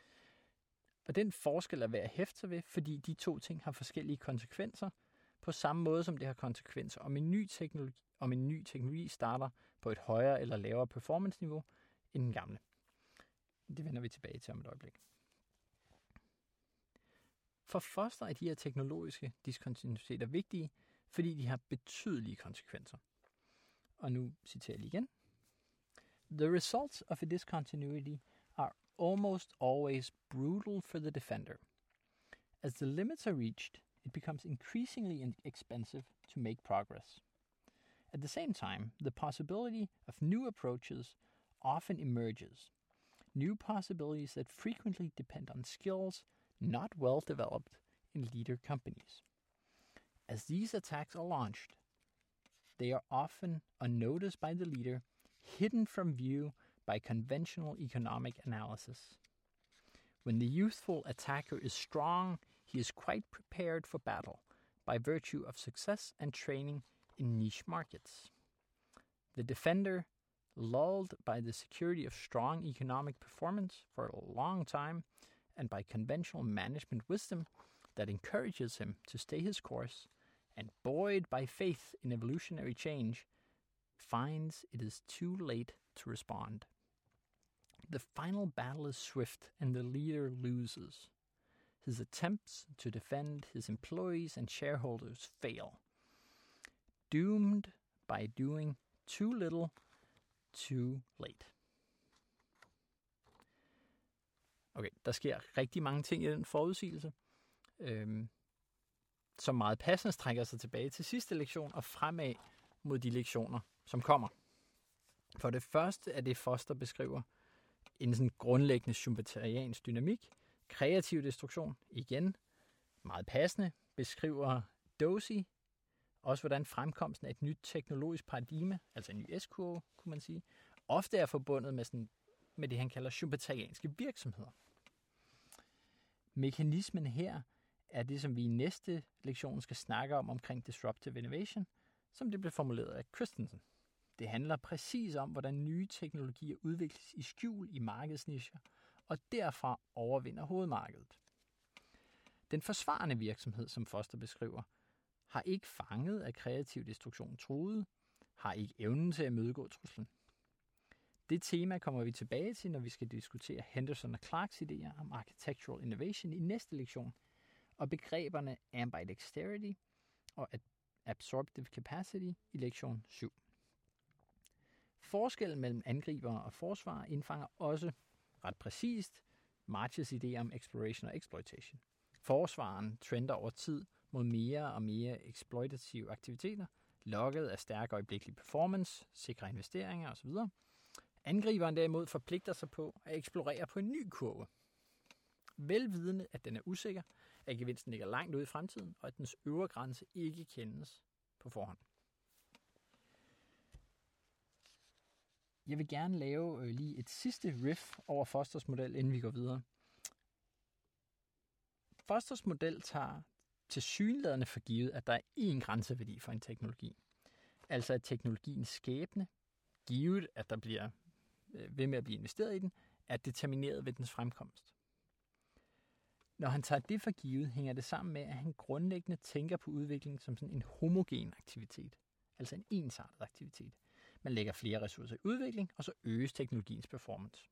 Og den forskel er værd at hæfte sig ved, fordi de to ting har forskellige konsekvenser, på samme måde som det har konsekvenser, om en ny teknologi, om en ny teknologi starter på et højere eller lavere performance-niveau end den gamle. Det vender vi tilbage til om et øjeblik. For Foster er de her teknologiske diskontinuiteter vigtige, fordi de har betydelige konsekvenser. Og nu citerer jeg lige igen. The results of a discontinuity are almost always brutal for the defender. As the limits are reached, it becomes increasingly expensive to make progress. At the same time, the possibility of new approaches often emerges. New possibilities that frequently depend on skills not well developed in leader companies. As these attacks are launched, they are often unnoticed by the leader, hidden from view by conventional economic analysis. When the youthful attacker is strong, he is quite prepared for battle by virtue of success and training in niche markets. The defender lulled by the security of strong economic performance for a long time, and by conventional management wisdom that encourages him to stay his course, and buoyed by faith in evolutionary change, finds it is too late to respond. The final battle is swift, and the leader loses. His attempts to defend his employees and shareholders fail, doomed by doing too little, too late. Okay, der sker rigtig mange ting i den forudsigelse, øhm, som meget passende trækker sig tilbage til sidste lektion og fremad mod de lektioner, som kommer. For det første er det, Foster beskriver en sådan grundlæggende schumpeteriansk dynamik, kreativ destruktion, igen meget passende, beskriver Dozy også, hvordan fremkomsten af et nyt teknologisk paradigme, altså en ny S-kurve, kunne man sige, ofte er forbundet med, sådan, med det, han kalder schumpeterianske virksomheder. Mekanismen her er det, som vi i næste lektion skal snakke om omkring disruptive innovation, som det blev formuleret af Christensen. Det handler præcis om, hvordan nye teknologier udvikles i skjul i markedsnicher, og derfra overvinder hovedmarkedet. Den forsvarende virksomhed, som Foster beskriver, har ikke fanget af kreativ destruktion truet, har ikke evnen til at imødegå truslen. Det tema kommer vi tilbage til, når vi skal diskutere Henderson og Clarks idéer om architectural innovation i næste lektion, og begreberne ambidexterity og absorptive capacity i lektion syv. Forskellen mellem angribere og forsvar indfanger også ret præcist Marches idé om exploration og exploitation. Forsvaren trender over tid mod mere og mere exploitative aktiviteter, lokket af stærk øjeblikkelig performance, sikre investeringer osv. Angriberen derimod forpligter sig på at eksplorere på en ny kurve. Velvidende, at den er usikker, at gevinsten ligger langt ude i fremtiden, og at dens øvre grænse ikke kendes på forhånd. Jeg vil gerne lave øh, lige et sidste riff over Fosters model, inden vi går videre. Fosters model tager tilsyneladende for givet, at der er én grænseværdi for en teknologi. Altså at teknologiens skæbne, givet at der bliver øh, ved med at blive investeret i den, er determineret ved dens fremkomst. Når han tager det for givet, hænger det sammen med, at han grundlæggende tænker på udvikling som sådan en homogen aktivitet, altså en ensartet aktivitet. Man lægger flere ressourcer i udvikling, og så øges teknologiens performance.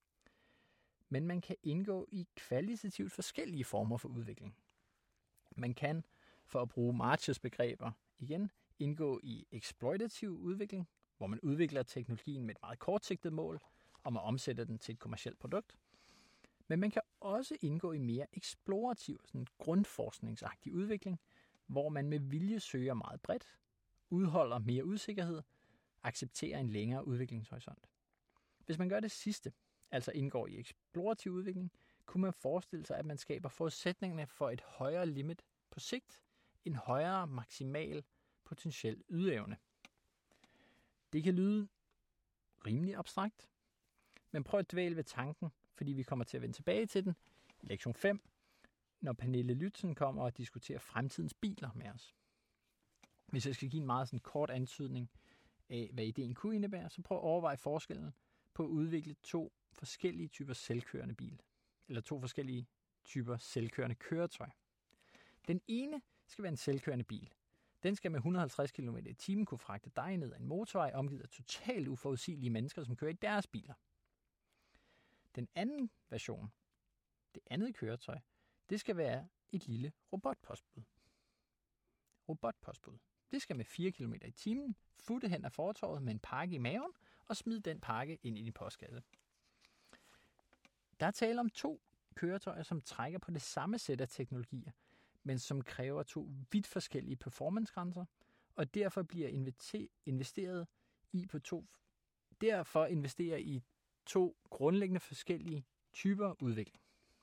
Men man kan indgå i kvalitativt forskellige former for udvikling. Man kan, for at bruge Marches begreber igen, indgå i eksploitativ udvikling, hvor man udvikler teknologien med et meget kortsigtet mål om at omsætte den til et kommercielt produkt. Men man kan også indgå i mere eksplorativ, sådan grundforskningsagtig udvikling, hvor man med vilje søger meget bredt, udholder mere usikkerhed, accepterer en længere udviklingshorisont. Hvis man gør det sidste, altså indgår i eksplorativ udvikling, kunne man forestille sig, at man skaber forudsætningerne for et højere limit på sigt, en højere maksimal potentiel ydeevne. Det kan lyde rimelig abstrakt, men prøv at dvæle ved tanken, fordi vi kommer til at vende tilbage til den i lektion fem, når Pernille Lützen kommer og diskuterer fremtidens biler med os. Hvis jeg skal give en meget sådan kort antydning af, hvad ideen kunne indebære, så prøv at overveje forskellen på at udvikle to forskellige typer selvkørende bil, eller to forskellige typer selvkørende køretøj. Den ene skal være en selvkørende bil. Den skal med et hundrede og halvtreds kilometer i timen kunne fragte dig ned ad en motorvej, omgivet af totalt uforudsigelige mennesker, som kører i deres biler. Den anden version, det andet køretøj, det skal være et lille robotpostbud. Robotpostbud. Det skal med fire kilometer i timen futte hen ad fortovet med en pakke i maven og smide den pakke ind i din postkasse. Der er tale om to køretøjer, som trækker på det samme sæt af teknologier, men som kræver to vidt forskellige performancegrænser, og derfor bliver investeret i på to derfor investerer i to grundlæggende forskellige typer udvikling.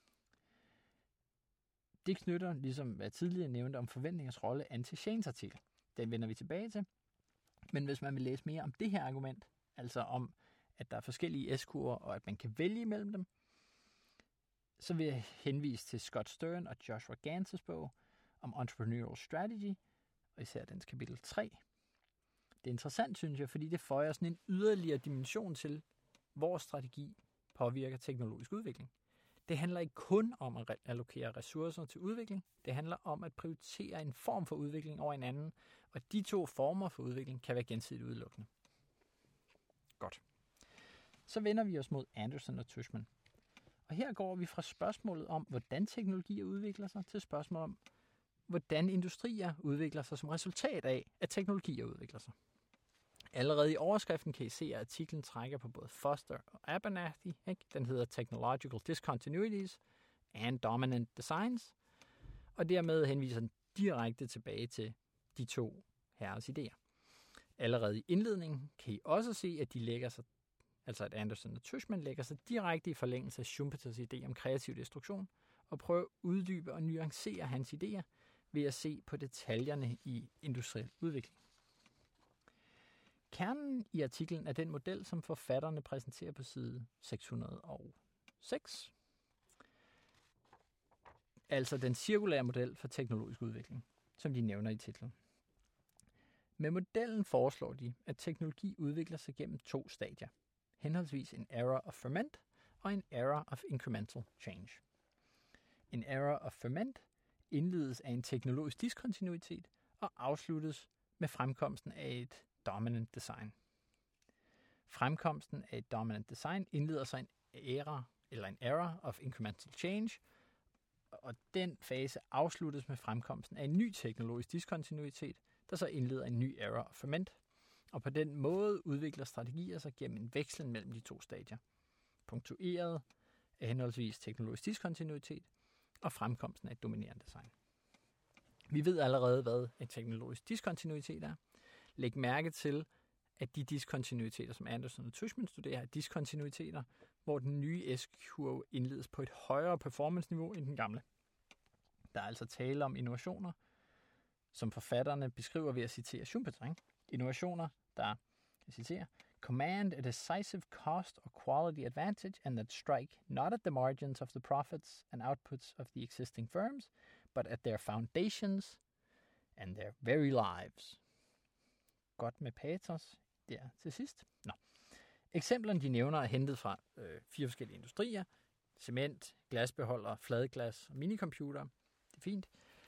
Det knytter, ligesom hvad jeg tidligere nævnte om forventningers rolle, an til Shanes artikel. Den vender vi tilbage til. Men hvis man vil læse mere om det her argument, altså om, at der er forskellige S-kurver, og at man kan vælge imellem dem, så vil jeg henvise til Scott Stern og Joshua Gantz's bog om Entrepreneurial Strategy, og især dens kapitel tre. Det er interessant, synes jeg, fordi det føjer sådan en yderligere dimension til, hvor strategi påvirker teknologisk udvikling. Det handler ikke kun om at allokere ressourcer til udvikling. Det handler om at prioritere en form for udvikling over en anden, og de to former for udvikling kan være gensidigt udelukkende. Godt. Så vender vi os mod Anderson og Tushman. Og her går vi fra spørgsmålet om, hvordan teknologier udvikler sig, til spørgsmålet om, hvordan industrier udvikler sig som resultat af, at teknologier udvikler sig. Allerede i overskriften kan I se, at artiklen trækker på både Foster og Abernathy. Ikke? Den hedder Technological Discontinuities and Dominant Designs, og dermed henviser den direkte tilbage til de to herres idéer. Allerede i indledningen kan I også se, at de lægger sig, altså at Anderson og Tushman lægger sig direkte i forlængelse af Schumpeters idé om kreativ destruktion, og prøver at uddybe og nuancere hans idéer ved at se på detaljerne i industriel udvikling. Kernen i artiklen er den model, som forfatterne præsenterer på side seks hundrede og seks. Altså den cirkulære model for teknologisk udvikling, som de nævner i titlen. Med modellen foreslår de, at teknologi udvikler sig gennem to stadier, henholdsvis en era of ferment og en era of incremental change. En era of ferment indledes af en teknologisk diskontinuitet og afsluttes med fremkomsten af et dominant design. Fremkomsten af et dominant design indleder sig en æra eller en era of incremental change, og den fase afsluttes med fremkomsten af en ny teknologisk diskontinuitet, der så indleder en ny era of ferment, og på den måde udvikler strategier sig gennem en vekslen mellem de to stadier, punktueret af henholdsvis teknologisk diskontinuitet og fremkomsten af et dominerende design. Vi ved allerede, hvad en teknologisk diskontinuitet er. Læg mærke til, at de diskontinuiteter, som Anderson og Tushman studerer, er diskontinuiteter, hvor den nye S-kurve indledes på et højere performance-niveau end den gamle. Der er altså tale om innovationer, som forfatterne beskriver ved at citere Schumpeter. Ikke? Innovationer, der, jeg citerer, command a decisive cost or quality advantage and that strike not at the margins of the profits and outputs of the existing firms, but at their foundations and their very lives. Godt med patos der til sidst. Nå. Eksemplerne, de nævner, er hentet fra øh, fire forskellige industrier. Cement, glasbeholder, fladglas og minicomputer. Det er fint.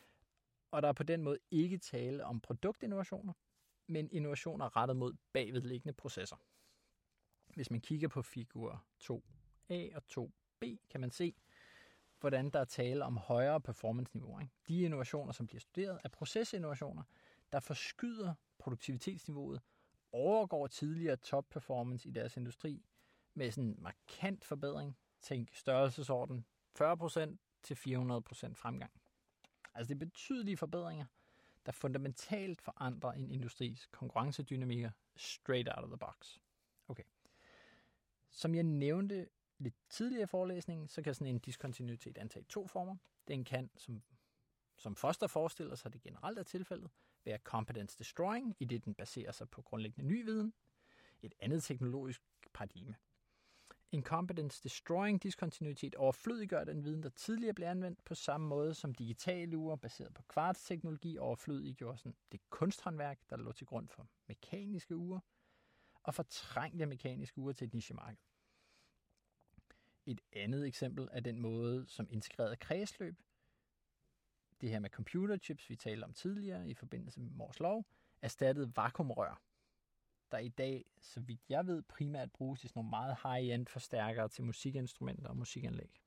Og der er på den måde ikke tale om produktinnovationer, men innovationer rettet mod bagvedliggende processer. Hvis man kigger på figur to A og to B, kan man se, hvordan der er tale om højere performance-niveauer. Ikke? De innovationer, som bliver studeret, er procesinnovationer, der forskyder produktivitetsniveauet, overgår tidligere top-performance i deres industri med sådan en markant forbedring. Tænk størrelsesorden fyrre procent til fire hundrede procent fremgang. Altså det er betydelige forbedringer, der fundamentalt forandrer en industris konkurrencedynamikker straight out of the box. Okay. Som jeg nævnte lidt tidligere i forelæsningen, så kan sådan en diskontinuitet antage to former. Den kan, som, som Foster forestiller sig, det generelt er tilfældet, være competence destroying, i det den baserer sig på grundlæggende ny viden. Et andet teknologisk paradigme. En competence destroying diskontinuitet overflødiggør den viden, der tidligere blev anvendt på samme måde som digitale ure baseret på kvartsteknologi overflødiggjorde sådan det kunsthåndværk, der lå til grund for mekaniske ure, og fortrængte mekaniske ure til et nichemarked. Et andet eksempel er den måde, som integreret kredsløb, det her med computerchips, vi talte om tidligere i forbindelse med Moores lov, erstattede vakuumrør, der i dag, så vidt jeg ved, primært bruges i sådan nogle meget high-end forstærkere til musikinstrumenter og musikanlæg.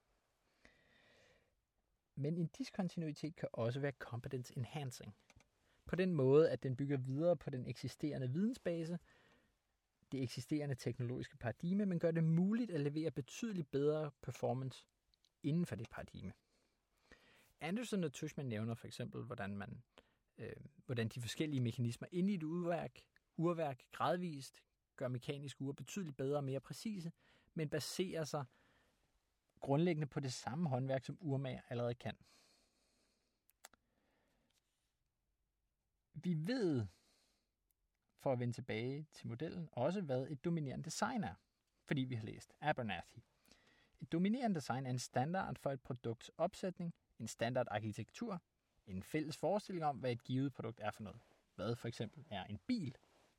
Men en diskontinuitet kan også være competence enhancing. På den måde, at den bygger videre på den eksisterende vidensbase, det eksisterende teknologiske paradigme, men gør det muligt at levere betydeligt bedre performance inden for det paradigme. Anderson og Tushman nævner for eksempel, hvordan, man, øh, hvordan de forskellige mekanismer inde i et urværk, urværk gradvist gør mekaniske ure betydeligt bedre og mere præcise, men baserer sig grundlæggende på det samme håndværk, som urmager allerede kan. Vi ved, for at vende tilbage til modellen, også hvad et dominerende design er, fordi vi har læst Abernathy. Et dominerende design er en standard for et produkts opsætning, en standard arkitektur, en fælles forestilling om, hvad et givet produkt er for noget. Hvad for eksempel er en bil,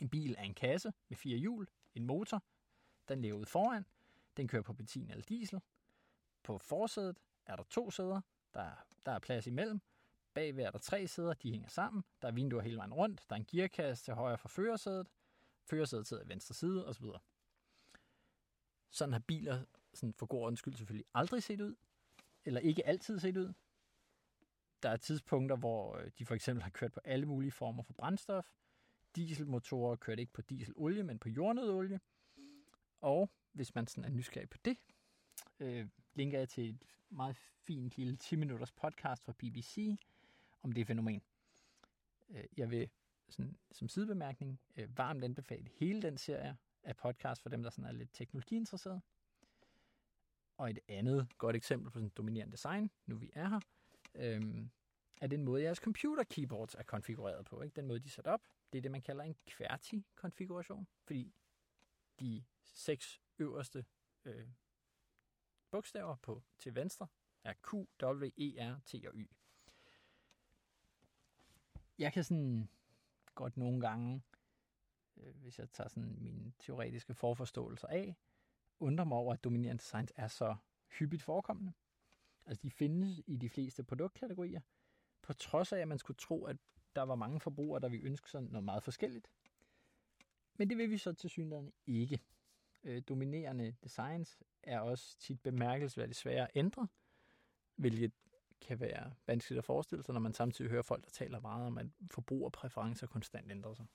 En bil er en kasse med fire hjul, en motor, den ligger ude foran, den kører på benzin eller diesel. På forsædet er der to sæder, der er, der er plads imellem. Bagved er der tre sæder, de hænger sammen. Der er vinduer hele vejen rundt, der er en gearkasse til højre for førersædet. Førersædet sidder i venstre side osv. Sådan har biler sådan for god ordens skyld selvfølgelig aldrig set ud, eller ikke altid set ud. Der er tidspunkter, hvor de for eksempel har kørt på alle mulige former for brændstof. Dieselmotorer kørte ikke på dieselolie, men på jordnøddeolie. Og hvis man sådan er nysgerrig på det, øh, linker jeg til et meget fint lille ti minutters podcast fra B B C om det fænomen. Øh, jeg vil sådan, som sidebemærkning øh, varmt anbefale hele den serie af podcast for dem, der sådan er lidt teknologiinteresseret. Og et andet godt eksempel på sådan dominerende design, nu vi er her, øh, er den måde, jeres computer keyboards er konfigureret på. Ikke? Den måde, de er sat op, det er det, man kalder en QWERTY-konfiguration, fordi de seks øverste øh, bogstaver på til venstre er Q, W, E, R, T og Y. Jeg kan sådan godt nogle gange, øh, hvis jeg tager sådan mine teoretiske forforståelser af, undre mig over, at dominerende designs er så hyppigt forekommende. Altså de findes i de fleste produktkategorier, på trods af, at man skulle tro, at der var mange forbrugere, der ville ønske sådan noget meget forskelligt. Men det vil vi så tilsyneladende ikke. Øh, dominerende designs er også tit bemærkelsesværdigt svære at ændre, hvilket kan være vanskeligt at forestille sig, når man samtidig hører folk, der taler meget om, at forbrugerpræferencer konstant ændrer sig.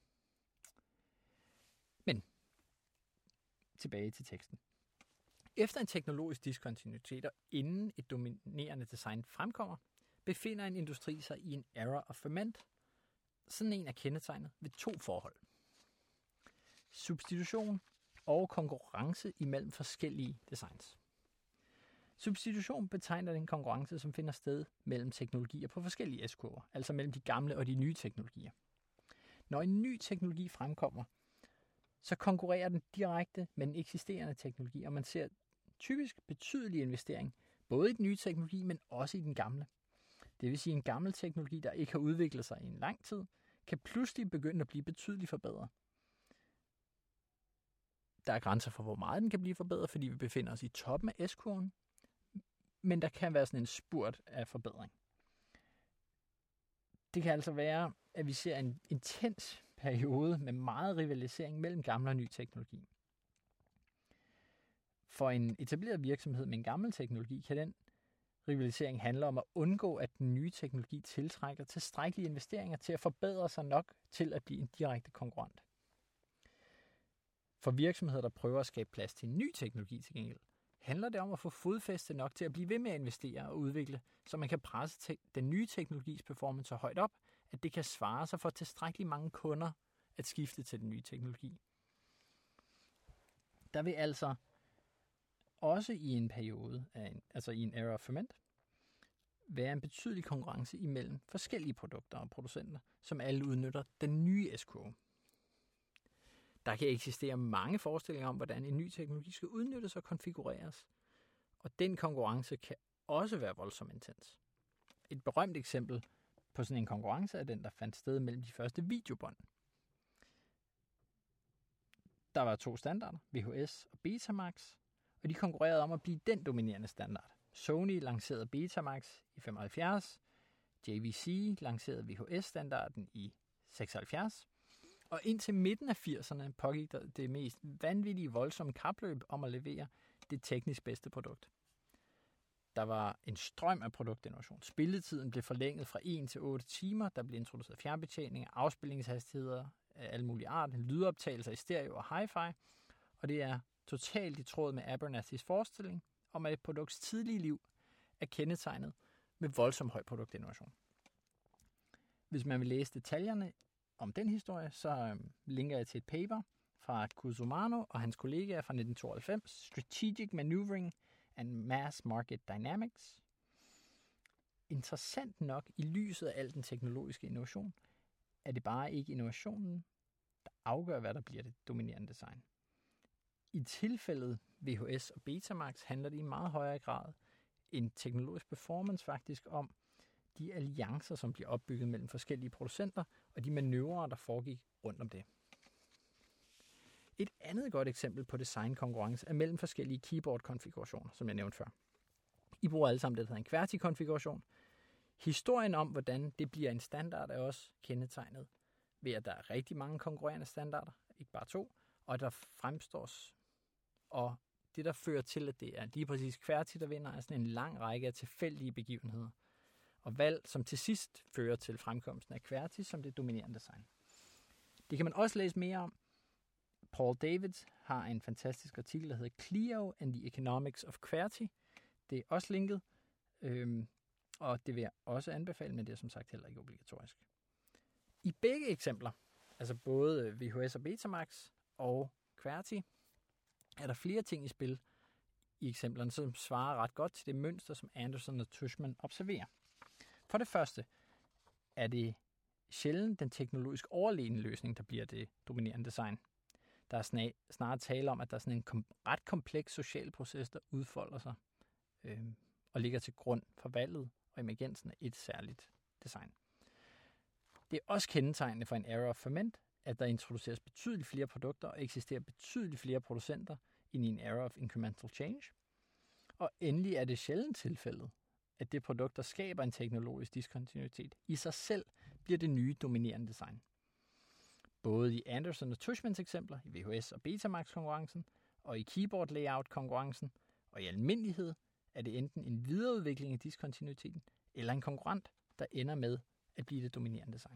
Men tilbage til teksten. Efter en teknologisk diskontinuitet og inden et dominerende design fremkommer, befinder en industri sig i en era of ferment. Sådan en er kendetegnet ved to forhold. Substitution og konkurrence imellem forskellige designs. Substitution betegner den konkurrence, som finder sted mellem teknologier på forskellige S-kurver, altså mellem de gamle og de nye teknologier. Når en ny teknologi fremkommer, så konkurrerer den direkte med den eksisterende teknologi, og man ser typisk betydelig investering, både i den nye teknologi, men også i den gamle. Det vil sige, at en gammel teknologi, der ikke har udviklet sig i en lang tid, kan pludselig begynde at blive betydeligt forbedret. Der er grænser for, hvor meget den kan blive forbedret, fordi vi befinder os i toppen af S-kurven, men der kan være sådan en spurt af forbedring. Det kan altså være, at vi ser en intens periode med meget rivalisering mellem gammel og ny teknologi. For en etableret virksomhed med en gammel teknologi kan den rivalisering handle om at undgå, at den nye teknologi tiltrækker tilstrækkelige investeringer til at forbedre sig nok til at blive en direkte konkurrent. For virksomheder, der prøver at skabe plads til en ny teknologi til gengæld, handler det om at få fodfæste nok til at blive ved med at investere og udvikle, så man kan presse te- den nye teknologis performance så højt op, at det kan svare sig for tilstrækkeligt mange kunder at skifte til den nye teknologi. Der vil altså også i en periode, af en, altså i en era of ferment, være en betydelig konkurrence imellem forskellige produkter og producenter, som alle udnytter den nye S-kurve. Der kan eksistere mange forestillinger om, hvordan en ny teknologi skal udnyttes og konfigureres, og den konkurrence kan også være voldsomt intens. Et berømt eksempel på sådan en konkurrence er den, der fandt sted mellem de første videobånd. Der var to standarder, V H S og Betamax, og de konkurrerede om at blive den dominerende standard. Sony lancerede Betamax i femoghalvfjerds, J V C lancerede V H S-standarden i seksoghalvfjerds, og indtil midten af firserne pågik der det mest vanvittige voldsomme kapløb om at levere det teknisk bedste produkt. Der var en strøm af produktinnovation. Spilletiden blev forlænget fra en til otte timer. Der blev introduceret fjernbetjening, afspilningshastigheder af alle mulige art, lydoptagelser i stereo og hi-fi. Og det er totalt i tråd med Abernathys forestilling om, at et produkts tidlige liv er kendetegnet med voldsom høj produktinnovation. Hvis man vil læse detaljerne om den historie, så linker jeg til et paper fra Kusumano og hans kollegaer fra nitten tooghalvfems, Strategic Maneuvering and Mass Market Dynamics. Interessant nok i lyset af al den teknologiske innovation, er det bare ikke innovationen, der afgør, hvad der bliver det dominerende design. I tilfældet V H S og Betamax handler det i meget højere grad end teknologisk performance faktisk om de alliancer, som bliver opbygget mellem forskellige producenter, og de manøvrer, der foregik rundt om det. Et andet godt eksempel på designkonkurrence er mellem forskellige keyboard-konfigurationer, som jeg nævnte før. I bruger alle sammen det, der hedder en QWERTY-konfiguration. Historien om, hvordan det bliver en standard, er også kendetegnet ved, at der er rigtig mange konkurrerende standarder, ikke bare to, og der fremstår, og det, der fører til, at det er lige præcis QWERTY, der vinder, er sådan en lang række af tilfældige begivenheder og valg, som til sidst fører til fremkomsten af QWERTY som det dominerende design. Det kan man også læse mere om. Paul Davids har en fantastisk artikel, der hedder Clio and the Economics of QWERTY. Det er også linket, øhm, og det vil jeg også anbefale, men det er som sagt heller ikke obligatorisk. I begge eksempler, altså både V H S og Betamax og QWERTY, er der flere ting i spil i eksemplerne, som svarer ret godt til det mønster, som Anderson og Tushman observerer. For det første er det sjældent den teknologisk overlegne løsning, der bliver det dominerende design. Der er snarere tale om, at der er sådan en kom- ret kompleks social proces, der udfolder sig øh, og ligger til grund for valget og emergensen af et særligt design. Det er også kendetegnende for en era of ferment, at der introduceres betydeligt flere produkter og eksisterer betydeligt flere producenter end i en era of incremental change. Og endelig er det sjældent tilfældet, at det produkt, der skaber en teknologisk diskontinuitet, i sig selv bliver det nye dominerende design. Både i Anderson og Tushmans eksempler, i V H S og Betamax-konkurrencen, og i keyboard layout-konkurrencen, og i almindelighed, er det enten en videreudvikling af diskontinuiteten, eller en konkurrent, der ender med at blive det dominerende design.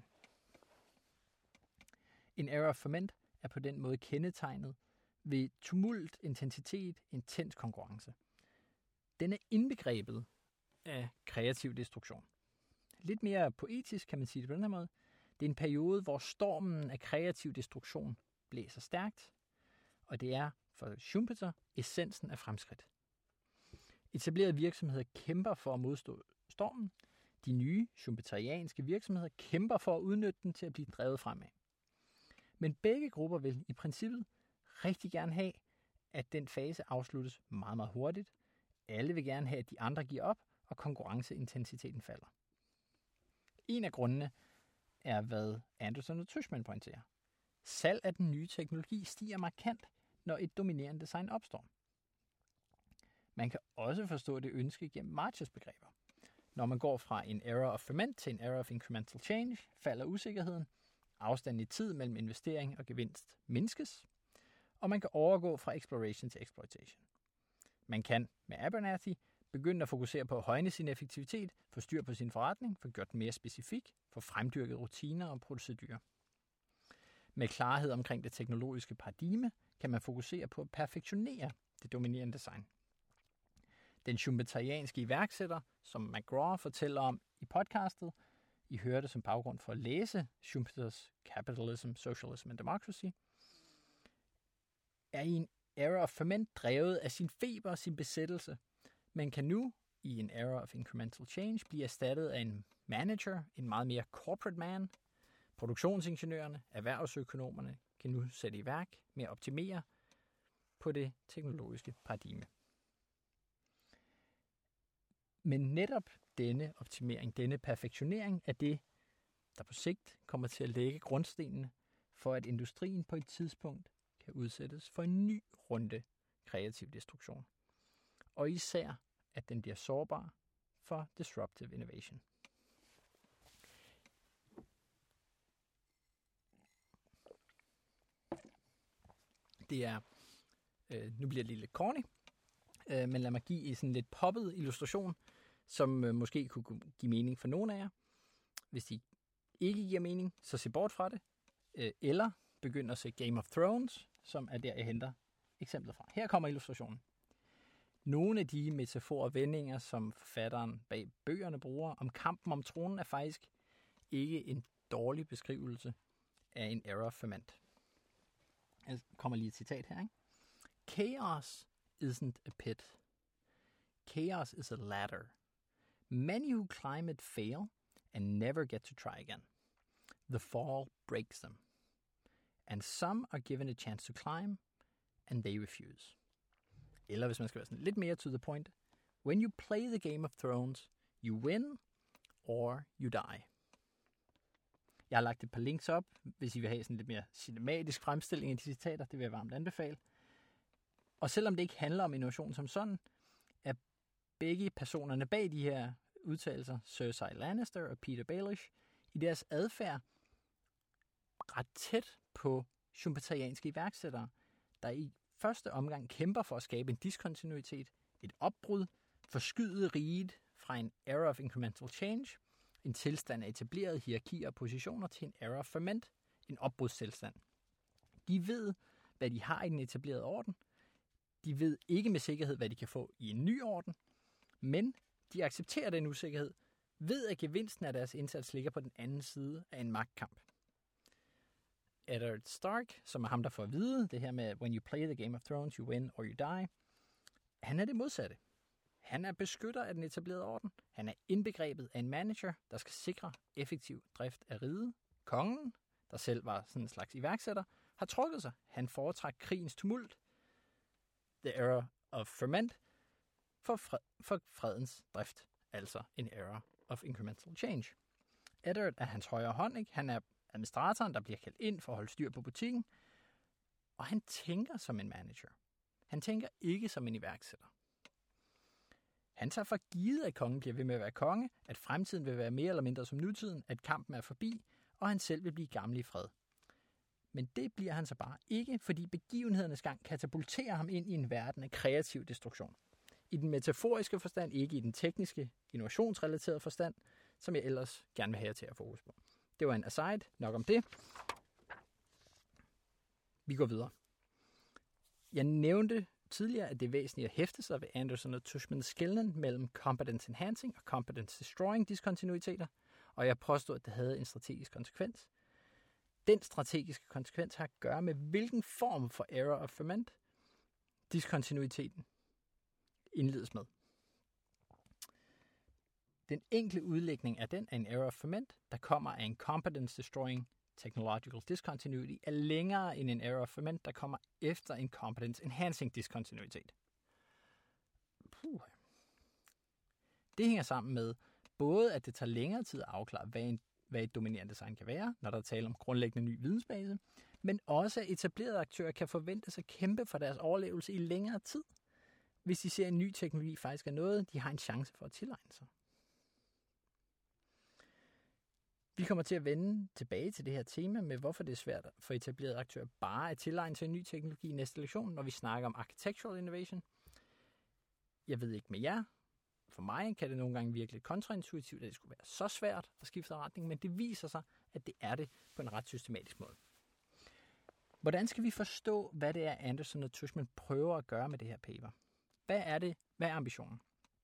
En era of ferment er på den måde kendetegnet ved tumult, intensitet, intens konkurrence. Den er indbegrebet af kreativ destruktion. Lidt mere poetisk kan man sige det på den her måde. Det er en periode, hvor stormen af kreativ destruktion blæser stærkt, og det er for Schumpeter essensen af fremskridt. Etablerede virksomheder kæmper for at modstå stormen. De nye schumpeterianske virksomheder kæmper for at udnytte den til at blive drevet fremad. Men begge grupper vil i princippet rigtig gerne have, at den fase afsluttes meget, meget hurtigt. Alle vil gerne have, at de andre giver op, og konkurrenceintensiteten falder. En af grundene er, hvad Anderson og Tushman pointerer. Salg af den nye teknologi stiger markant, når et dominerende design opstår. Man kan også forstå det ønske gennem Marches begreber. Når man går fra en era of ferment til en era of incremental change, falder usikkerheden, afstanden i tid mellem investering og gevinst mindskes, og man kan overgå fra exploration til exploitation. Man kan med Abernathy begynde at fokusere på at højne sin effektivitet, få styr på sin forretning, få gjort den mere specifik, få fremdyrket rutiner og procedurer. Med klarhed omkring det teknologiske paradigme kan man fokusere på at perfektionere det dominerende design. Den schumpeterianske iværksætter, som McGraw fortæller om i podcastet, I hørte som baggrund for at læse Schumpeters Capitalism, Socialism and Democracy, er i en era of ferment drevet af sin feber og sin besættelse, men kan nu i en era of incremental change blive erstattet af en manager, en meget mere corporate man. Produktionsingeniørerne, erhvervsøkonomerne kan nu sætte i værk med at optimere på det teknologiske paradigme. Men netop denne optimering, denne perfektionering er det, der på sigt kommer til at lægge grundstenene for, at industrien på et tidspunkt kan udsættes for en ny runde kreativ destruktion. Og især, at den bliver sårbar for disruptive innovation. Det er, øh, nu bliver det lidt corny, øh, men lad mig give en sådan lidt poppet illustration, som øh, måske kunne give mening for nogen af jer. Hvis de ikke giver mening, så se bort fra det. Øh, eller begynd at se Game of Thrones, som er der, jeg henter eksemplet fra. Her kommer illustrationen. Nogle af de metaforer og vendinger, som forfatteren bag bøgerne bruger om kampen om tronen, er faktisk ikke en dårlig beskrivelse af en era of ferment. Jeg kommer lige et citat her, ikke? Chaos isn't a pit. Chaos is a ladder. Many who climb it fail and never get to try again. The fall breaks them. And some are given a chance to climb, and they refuse. Eller hvis man skal være sådan lidt mere to the point. When you play the Game of Thrones, you win or you die. Jeg har lagt et par links op, hvis I vil have sådan lidt mere cinematisk fremstilling af de citater. Det vil jeg varmt anbefale. Og selvom det ikke handler om innovation som sådan, er begge personerne bag de her udtalelser, Cersei Lannister og Peter Baelish, i deres adfærd ret tæt på schumpeterianske iværksættere, der i første omgang kæmper for at skabe en diskontinuitet, et opbrud, forskyde riget fra en era of incremental change, en tilstand af etablerede hierarkier og positioner, til en era of ferment, en opbrudstilstand. De ved, hvad de har i den etablerede orden. De ved ikke med sikkerhed, hvad de kan få i en ny orden, men de accepterer den usikkerhed, ved at gevinsten af deres indsats ligger på den anden side af en magtkamp. Eddard Stark, som er ham, der får at vide det her med, when you play the Game of Thrones, you win or you die, han er det modsatte. Han er beskytter af den etablerede orden. Han er indbegrebet af en manager, der skal sikre effektiv drift af riget. Kongen, der selv var sådan en slags iværksætter, har trukket sig. Han foretrækker krigens tumult, the era of ferment, for, fred, for fredens drift, altså en era of incremental change. Eddard er hans højre hånd, ikke? Han er administratoren, der bliver kaldt ind for at holde styr på butikken, og han tænker som en manager. Han tænker ikke som en iværksætter. Han tager for givet, at kongen bliver ved med at være konge, at fremtiden vil være mere eller mindre som nutiden, at kampen er forbi, og han selv vil blive gammel i fred. Men det bliver han så bare ikke, fordi begivenhedernes gang katapulterer ham ind i en verden af kreativ destruktion. I den metaforiske forstand, ikke i den tekniske, innovationsrelaterede forstand, som jeg ellers gerne vil have til at fokus på. Det var en aside. Nok om det. Vi går videre. Jeg nævnte tidligere, at det er væsentligt at hæfte sig ved Anderson og Tushmans skelnen mellem competence enhancing og competence destroying diskontinuiteter, og jeg påstod, at det havde en strategisk konsekvens. Den strategiske konsekvens har at gøre med, hvilken form for error of ferment diskontinuiteten indledes med. Den enkle udlægning af den er en error of ferment, der kommer af en competence destroying technological discontinuity, er længere end en error of ferment, der kommer efter en competence enhancing diskontinuitet. Puh. Det hænger sammen med både, at det tager længere tid at afklare, hvad, en, hvad et dominerende design kan være, når der er tale om grundlæggende ny vidensbase, men også at etablerede aktører kan forventes at kæmpe for deres overlevelse i længere tid, hvis de ser, at en ny teknologi faktisk er noget, de har en chance for at tilegne sig. Vi kommer til at vende tilbage til det her tema med, hvorfor det er svært for etablerede aktører bare at tilegne sig en ny teknologi i næste lektion, når vi snakker om architectural innovation. Jeg ved ikke med jer. For mig kan det nogle gange virke lidt kontraintuitivt, at det skulle være så svært at skifte retning, men det viser sig, at det er det på en ret systematisk måde. Hvordan skal vi forstå, hvad det er, Anderson og Tushman prøver at gøre med det her paper? Hvad er det? Hvad er ambitionen?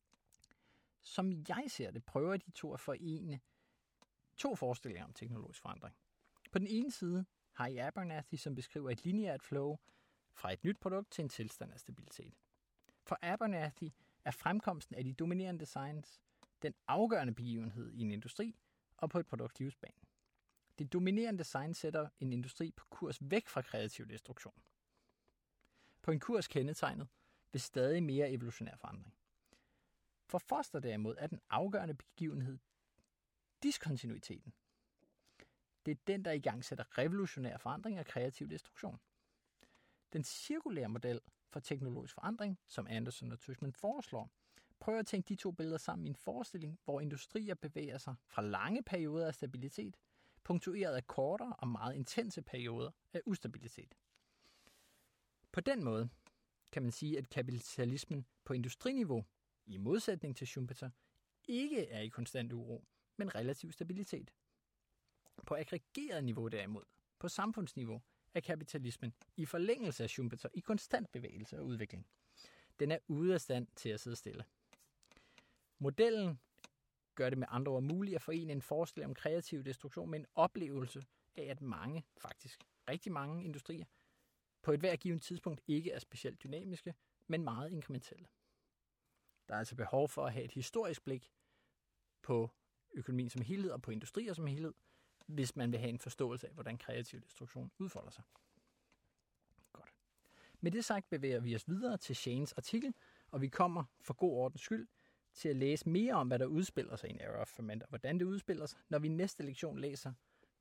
Som jeg ser det, prøver de to at forene to forestillinger om teknologisk forandring. På den ene side har I Abernathy, som beskriver et lineært flow fra et nyt produkt til en tilstand af stabilitet. For Abernathy er fremkomsten af de dominerende designs den afgørende begivenhed i en industri og på et produkts livsbane. Det dominerende design sætter en industri på kurs væk fra kreativ destruktion. På en kurs kendetegnet ved stadig mere evolutionær forandring. For Foster derimod er den afgørende begivenhed diskontinuiteten. Det er den, der i gang sætter revolutionær forandring og kreativ destruktion. Den cirkulære model for teknologisk forandring, som Anderson og Tushman foreslår, prøver at tænke de to billeder sammen i en forestilling, hvor industrier bevæger sig fra lange perioder af stabilitet, punktueret af kortere og meget intense perioder af ustabilitet. På den måde kan man sige, at kapitalismen på industriniveau, i modsætning til Schumpeter, ikke er i konstant uro, men relativ stabilitet. På aggregeret niveau derimod, på samfundsniveau, er kapitalismen i forlængelse af Schumpeter i konstant bevægelse og udvikling. Den er ude af stand til at sidde stille. Modellen gør det med andre ord muligt at forene en forestilling om kreativ destruktion med en oplevelse af, at mange, faktisk rigtig mange industrier, på et hvert givet tidspunkt ikke er specielt dynamiske, men meget inkrementelle. Der er altså behov for at have et historisk blik på økonomien som helhed og på industrier som helhed, hvis man vil have en forståelse af, hvordan kreativ destruktion udfolder sig. Godt. Med det sagt bevæger vi os videre til Shanes artikel, og vi kommer for god ordens skyld til at læse mere om, hvad der udspiller sig i en era of ferment, og hvordan det udspiller sig, når vi næste lektion læser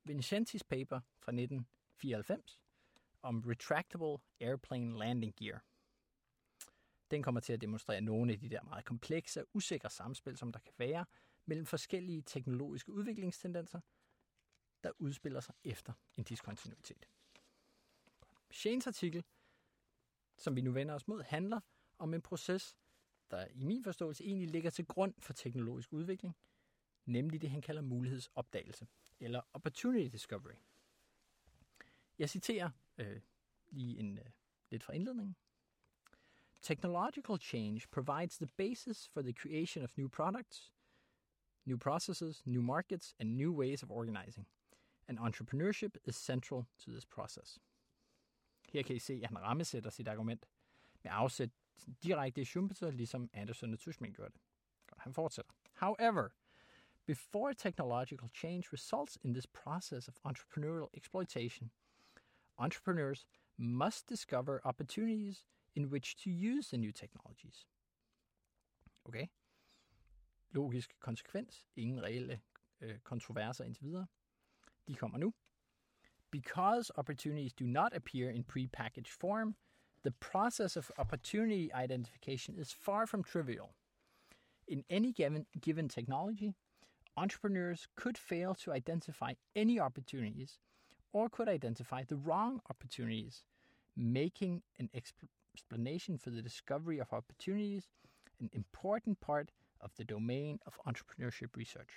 Vincentis paper fra nitten fireoghalvfems om Retractable Airplane Landing Gear. Den kommer til at demonstrere nogle af de der meget komplekse og usikre samspil, som der kan være mellem forskellige teknologiske udviklingstendenser, der udspiller sig efter en diskontinuitet. Shanes artikel, som vi nu vender os mod, handler om en proces, der i min forståelse egentlig ligger til grund for teknologisk udvikling, nemlig det, han kalder mulighedsopdagelse, eller opportunity discovery. Jeg citerer øh, lige en, øh, lidt fra indledningen. Technological change provides the basis for the creation of new products, new processes, new markets, and new ways of organizing. And entrepreneurship is central to this process. Her kan I se, at han rammesætter sit argument med afsæt direkte i Schumpeter, ligesom Anderson og Tushman gjorde det. Han fortsætter. However, before technological change results in this process of entrepreneurial exploitation, entrepreneurs must discover opportunities in which to use the new technologies. Okay? Logisk konsekvens. Ingen reelle øh, kontroverser indtil videre. De kommer nu. Because opportunities do not appear in prepackaged form, the process of opportunity identification is far from trivial. In any given, given technology, entrepreneurs could fail to identify any opportunities or could identify the wrong opportunities, making an explanation for the discovery of opportunities an important part of the domain of entrepreneurship research.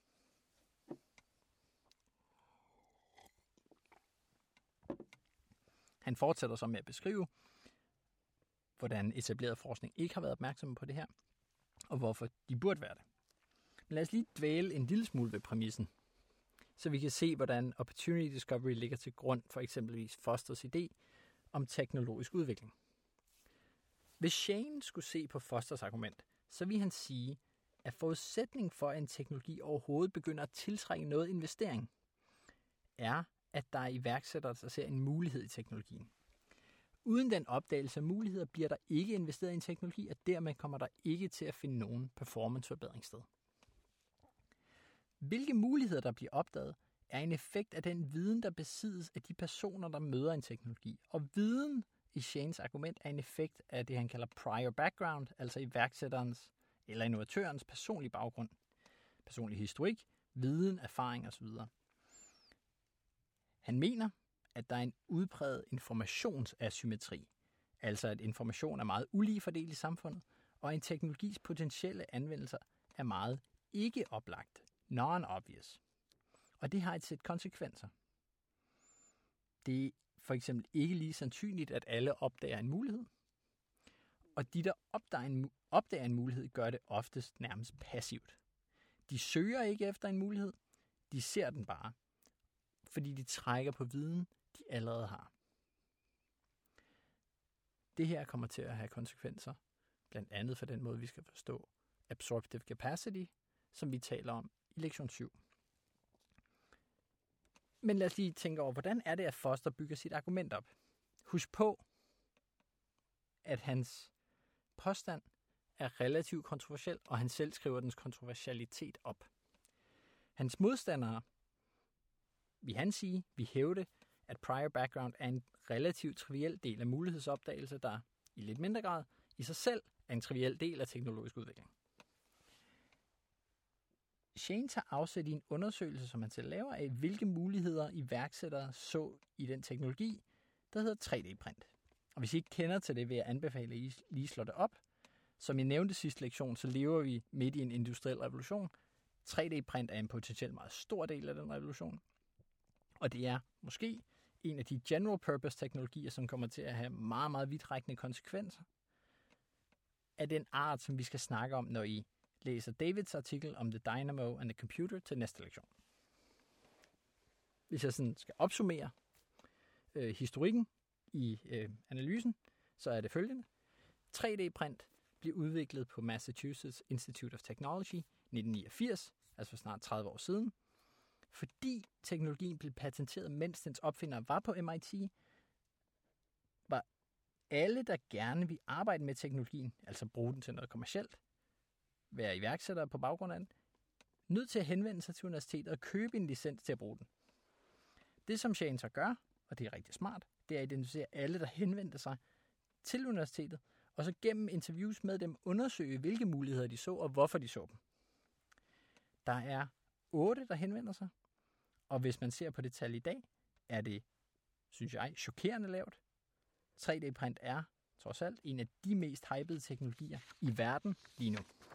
Han fortsætter så med at beskrive, hvordan etableret forskning ikke har været opmærksom på det her, og hvorfor de burde være det. Men lad os lige dvæle en lille smule ved præmissen, så vi kan se, hvordan opportunity discovery ligger til grund for eksempelvis Fosters idé om teknologisk udvikling. Hvis Shane skulle se på Fosters argument, så vil han sige, at forudsætningen for, at en teknologi overhovedet begynder at tiltrække noget investering, er, at der er iværksættere, der ser en mulighed i teknologien. Uden den opdagelse af muligheder bliver der ikke investeret i en teknologi, og dermed kommer der ikke til at finde nogen performanceforbedring sted. Hvilke muligheder, der bliver opdaget, er en effekt af den viden, der besiddes af de personer, der møder en teknologi. Og viden i Shanes argument er en effekt af det, han kalder prior background, altså iværksætterens eller innovatørens personlige baggrund, personlig historik, viden, erfaring osv. Han mener, at der er en udpræget informationsasymmetri, altså at information er meget ulige fordelt i samfundet, og en teknologis potentielle anvendelser er meget ikke oplagt, non-obvious. Og det har et sæt konsekvenser. Det er for eksempel ikke lige sandsynligt, at alle opdager en mulighed, og de, der opdager en, opdager en mulighed, gør det oftest nærmest passivt. De søger ikke efter en mulighed, de ser den bare, fordi de trækker på viden, de allerede har. Det her kommer til at have konsekvenser, blandt andet for den måde, vi skal forstå absorptive capacity, som vi taler om i lektion syv. Men lad os lige tænke over, hvordan er det, at Foster bygger sit argument op? Husk på, at hans påstand er relativt kontroversiel, og han selv skriver dens kontroversialitet op. Hans modstandere, vil han sige, vi hævde, at prior background er en relativt triviel del af mulighedsopdagelse, der i lidt mindre grad i sig selv er en triviel del af teknologisk udvikling. Shane tager afsæt i en undersøgelse, som han selv laver af, hvilke muligheder iværksættere så i den teknologi, der hedder tre D-print. Og hvis I ikke kender til det, vil jeg anbefale, at I lige slår det op. Som jeg nævnte sidste lektion, så lever vi midt i en industriel revolution. tre D-print er en potentielt meget stor del af den revolution. Og det er måske en af de general purpose teknologier, som kommer til at have meget, meget vidtrækkende konsekvenser af den art, som vi skal snakke om, når I læser Davids artikel om The Dynamo and the Computer til næste lektion. Hvis jeg sådan skal opsummere øh, historikken i øh, analysen, så er det følgende. tre D-print blev udviklet på Massachusetts Institute of Technology nitten niogfirs, altså for snart tredive år siden. Fordi teknologien blev patenteret, mens dens opfinder var på M I T, var alle, der gerne ville arbejde med teknologien, altså bruge den til noget kommercielt, være iværksættere på baggrund af den, nødt til at henvende sig til universitetet og købe en licens til at bruge den. Det, som Shane så gør, og det er rigtig smart, det er at identificere alle, der henvendte sig til universitetet, og så gennem interviews med dem undersøge, hvilke muligheder de så, og hvorfor de så dem. Der er otte, der henvender sig, og hvis man ser på det tal i dag, er det, synes jeg, chokerende lavt. tre D-print er, trods alt, en af de mest hypede teknologier i verden lige nu.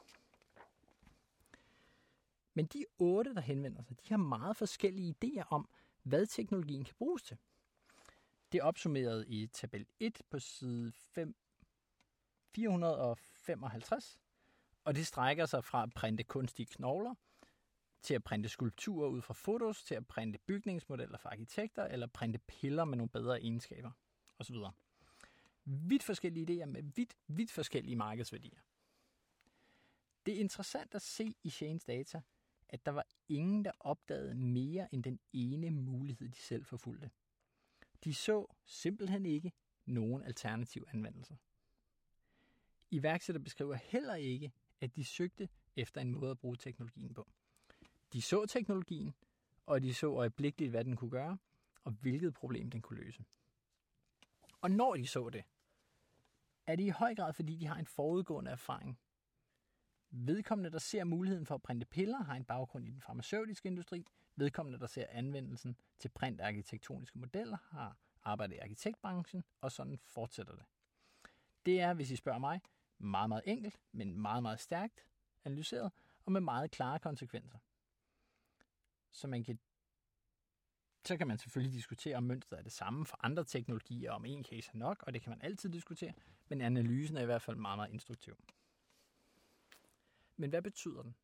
Men de otte, der henvender sig, de har meget forskellige idéer om, hvad teknologien kan bruges til. Det er opsummeret i tabel et på side fire hundrede og femoghalvtreds, og det strækker sig fra at printe kunstige knogler, til at printe skulpturer ud fra fotos, til at printe bygningsmodeller for arkitekter, eller printe piller med nogle bedre egenskaber, osv. Vidt forskellige idéer med vidt, vidt forskellige markedsværdier. Det er interessant at se i Shanes data, at der var ingen, der opdagede mere end den ene mulighed, de selv forfulgte. De så simpelthen ikke nogen alternativ anvendelser. Iværksætter beskriver heller ikke, at de søgte efter en måde at bruge teknologien på. De så teknologien, og de så øjeblikkeligt, hvad den kunne gøre, og hvilket problem den kunne løse. Og når de så det, er det i høj grad, fordi de har en forudgående erfaring. Vedkommende, der ser muligheden for at printe piller, har en baggrund i den farmaceutiske industri. Vedkommende, der ser anvendelsen til print af arkitektoniske modeller, har arbejdet i arkitektbranchen, og sådan fortsætter det. Det er, hvis I spørger mig, meget, meget enkelt, men meget, meget stærkt analyseret, og med meget klare konsekvenser. Så man kan, så kan man selvfølgelig diskutere, om mønstret er det samme for andre teknologier, om en case er nok, og det kan man altid diskutere, men analysen er i hvert fald meget, meget instruktiv. Men hvad betyder den?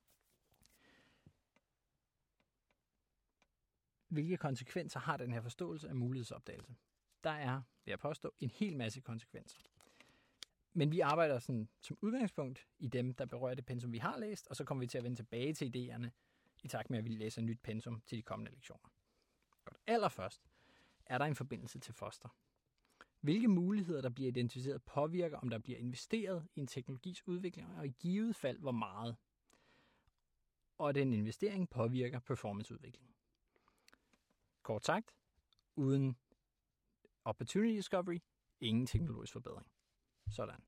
Hvilke konsekvenser har den her forståelse af mulighedsopdagelse? Der er, vil jeg påstå, en hel masse konsekvenser. Men vi arbejder sådan, som udgangspunkt i dem, der berører det pensum, vi har læst, og så kommer vi til at vende tilbage til idéerne, i takt med, at vi læser nyt pensum til de kommende lektioner. Godt. Allerførst er der en forbindelse til foster. Hvilke muligheder, der bliver identificeret, påvirker, om der bliver investeret i en teknologis udvikling, og i givet fald, hvor meget. Og den investering påvirker performanceudvikling. Kort sagt, uden opportunity discovery, ingen teknologisk forbedring. Sådan.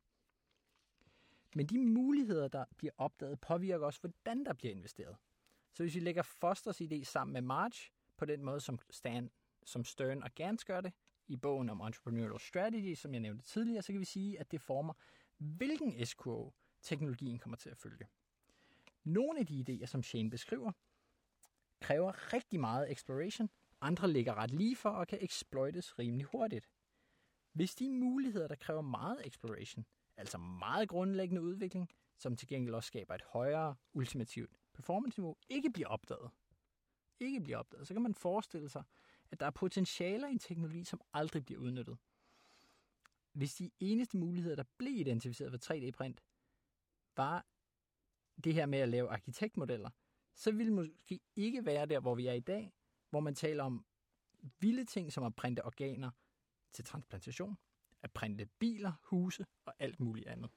Men de muligheder, der bliver opdaget, påvirker også, hvordan der bliver investeret. Så hvis vi lægger Fosters idé sammen med March, på den måde, som, Stan, som Stern og Gantz gør det, i bogen om Entrepreneurial Strategy, som jeg nævnte tidligere, så kan vi sige, at det former, hvilken S Q O teknologien kommer til at følge. Nogle af de idéer, som Shane beskriver, kræver rigtig meget exploration, andre ligger ret lige for og kan exploites rimelig hurtigt. Hvis de muligheder, der kræver meget exploration, altså meget grundlæggende udvikling, som til gengæld også skaber et højere ultimativt performance-niveau, ikke bliver opdaget, ikke bliver opdaget, så kan man forestille sig, at der er potentialer i en teknologi, som aldrig bliver udnyttet. Hvis de eneste muligheder, der blev identificeret ved tre D-print, var det her med at lave arkitektmodeller, så ville det måske ikke være der, hvor vi er i dag, hvor man taler om vilde ting, som at printe organer til transplantation, at printe biler, huse og alt muligt andet.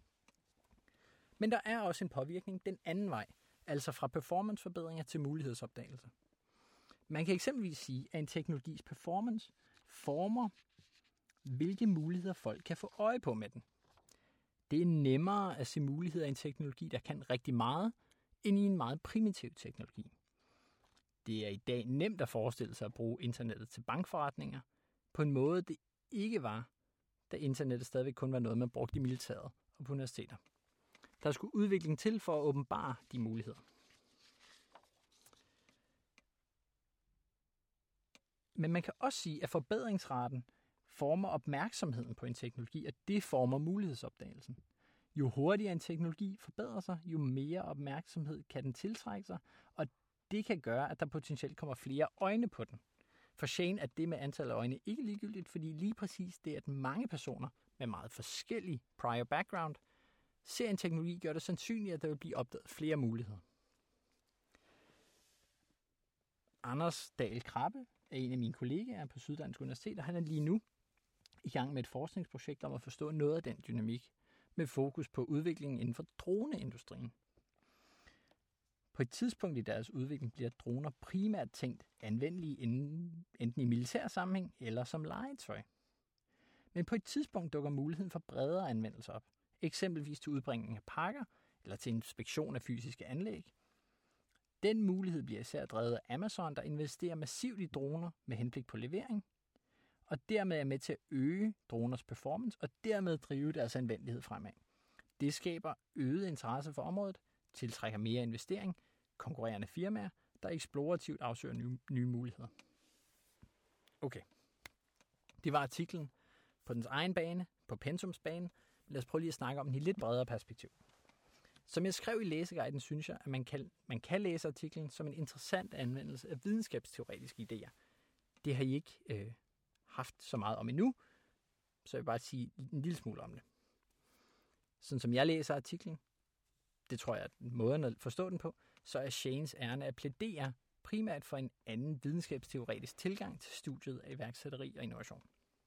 Men der er også en påvirkning den anden vej, altså fra performanceforbedringer til mulighedsopdagelser. Man kan eksempelvis sige, at en teknologis performance former, hvilke muligheder folk kan få øje på med den. Det er nemmere at se muligheder i en teknologi, der kan rigtig meget, end i en meget primitiv teknologi. Det er i dag nemt at forestille sig at bruge internettet til bankforretninger, på en måde det ikke var, da internettet stadigvæk kun var noget, man brugte i militæret og på universiteter. Der skulle udvikling til for at åbenbare de muligheder. Men man kan også sige, at forbedringsraten former opmærksomheden på en teknologi, og det former mulighedsopdagelsen. Jo hurtigere en teknologi forbedrer sig, jo mere opmærksomhed kan den tiltrække sig, og det kan gøre, at der potentielt kommer flere øjne på den. For Shane er det med antallet af øjne ikke ligegyldigt, fordi lige præcis det, at mange personer med meget forskellig prior background ser en teknologi, gør det sandsynligt, at der vil blive opdaget flere muligheder. Anders Dahl Krabbe er en af mine kollegaer på Syddansk Universitet, og han er lige nu i gang med et forskningsprojekt om at forstå noget af den dynamik, med fokus på udviklingen inden for droneindustrien. På et tidspunkt i deres udvikling bliver droner primært tænkt anvendelige inden, enten i militær sammenhæng eller som legetøj. Men på et tidspunkt dukker muligheden for bredere anvendelser op, eksempelvis til udbringning af pakker eller til inspektion af fysiske anlæg. Den mulighed bliver især drevet af Amazon, der investerer massivt i droner med henblik på levering, og dermed er med til at øge droners performance og dermed drive deres anvendelighed fremad. Det skaber øget interesse for området, tiltrækker mere investering, konkurrerende firmaer, der eksplorativt afsøger nye, nye muligheder. Okay, det var artiklen på dens egen bane, på pensumsbanen. Lad os prøve lige at snakke om den i lidt bredere perspektiv. Som jeg skrev i læseguiden, synes jeg, at man kan, man kan læse artiklen som en interessant anvendelse af videnskabsteoretiske idéer. Det har I ikke øh, haft så meget om endnu, så jeg vil bare sige en lille smule om det. Sådan som jeg læser artiklen, det tror jeg er måden at forstå den på, så er Shanes ærne at plædere primært for en anden videnskabsteoretisk tilgang til studiet af iværksætteri og innovation.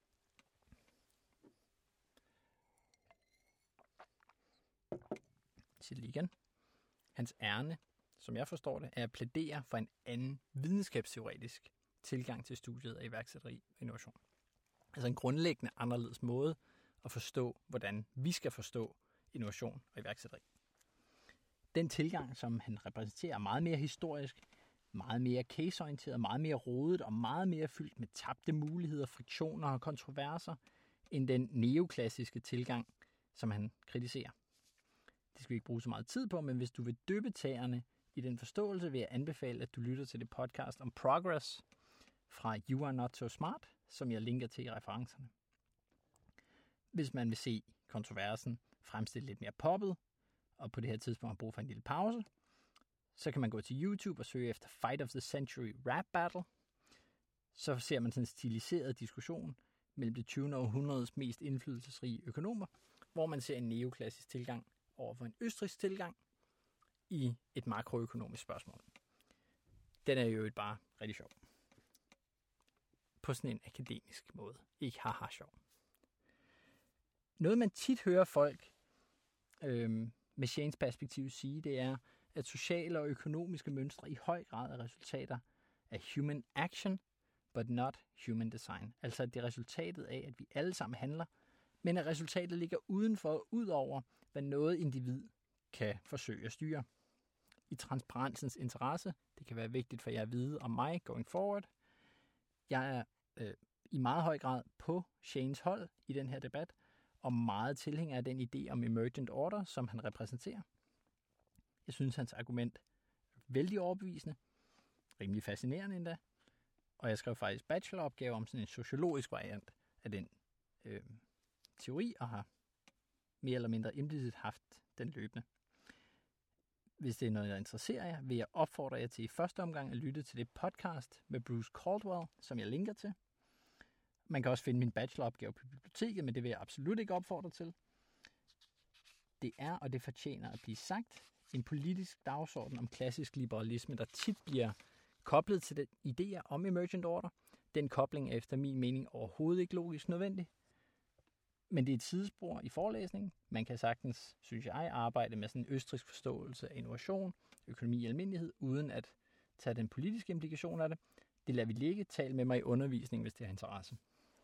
Til lige igen. Hans ærne, som jeg forstår det, er at plædere for en anden videnskabsteoretisk tilgang til studiet af iværksætteri og innovation. Altså en grundlæggende anderledes måde at forstå, hvordan vi skal forstå innovation og iværksætteri. Den tilgang, som han repræsenterer, er meget mere historisk, meget mere caseorienteret, meget mere rodet og meget mere fyldt med tabte muligheder, friktioner og kontroverser, end den neoklassiske tilgang, som han kritiserer. Det skal vi ikke bruge så meget tid på, men hvis du vil dyppe tæerne i den forståelse, vil jeg anbefale, at du lytter til det podcast om progress fra You Are Not So Smart, som jeg linker til i referencerne. Hvis man vil se kontroversen fremstillet lidt mere poppet, og på det her tidspunkt har brug for en lille pause, så kan man gå til YouTube og søge efter Fight of the Century Rap Battle. Så ser man sådan en stiliseret diskussion mellem det tyvende århundredes mest indflydelsesrige økonomer, hvor man ser en neoklassisk tilgang over for en østrigsk tilgang i et makroøkonomisk spørgsmål. Den er jo bare rigtig sjov. På sådan en akademisk måde. Ikke haha sjov. Noget man tit hører folk øhm, med Shanes perspektiv sige, det er, at sociale og økonomiske mønstre i høj grad er resultater af human action, but not human design. Altså at det er resultatet af, at vi alle sammen handler, men at resultatet ligger udenfor, ud over, hvad noget individ kan forsøge at styre. I transparensens interesse, det kan være vigtigt for jer at vide om mig going forward. Jeg er øh, i meget høj grad på Shanes hold i den her debat, og meget tilhænger af den idé om emergent order, som han repræsenterer. Jeg synes, hans argument er vældig overbevisende, rimelig fascinerende endda, og jeg skrev faktisk bacheloropgave om sådan en sociologisk variant af den øh, teori, og har mere eller mindre implicit haft den løbende. Hvis det er noget, der interesserer jer, vil jeg opfordre jer til i første omgang at lytte til det podcast med Bruce Caldwell, som jeg linker til. Man kan også finde min bacheloropgave på biblioteket, men det vil jeg absolut ikke opfordre til. Det er, og det fortjener at blive sagt, en politisk dagsorden om klassisk liberalisme, der tit bliver koblet til den idéer om emergent order. Den kobling er efter min mening overhovedet ikke logisk nødvendig. Men det er et sidespor i forelæsningen. Man kan sagtens, synes jeg, arbejde med sådan en østrigsk forståelse af innovation, økonomi i almindelighed, uden at tage den politiske implikation af det. Det lader vi ligge. Tal med mig i undervisning, hvis det har interesse.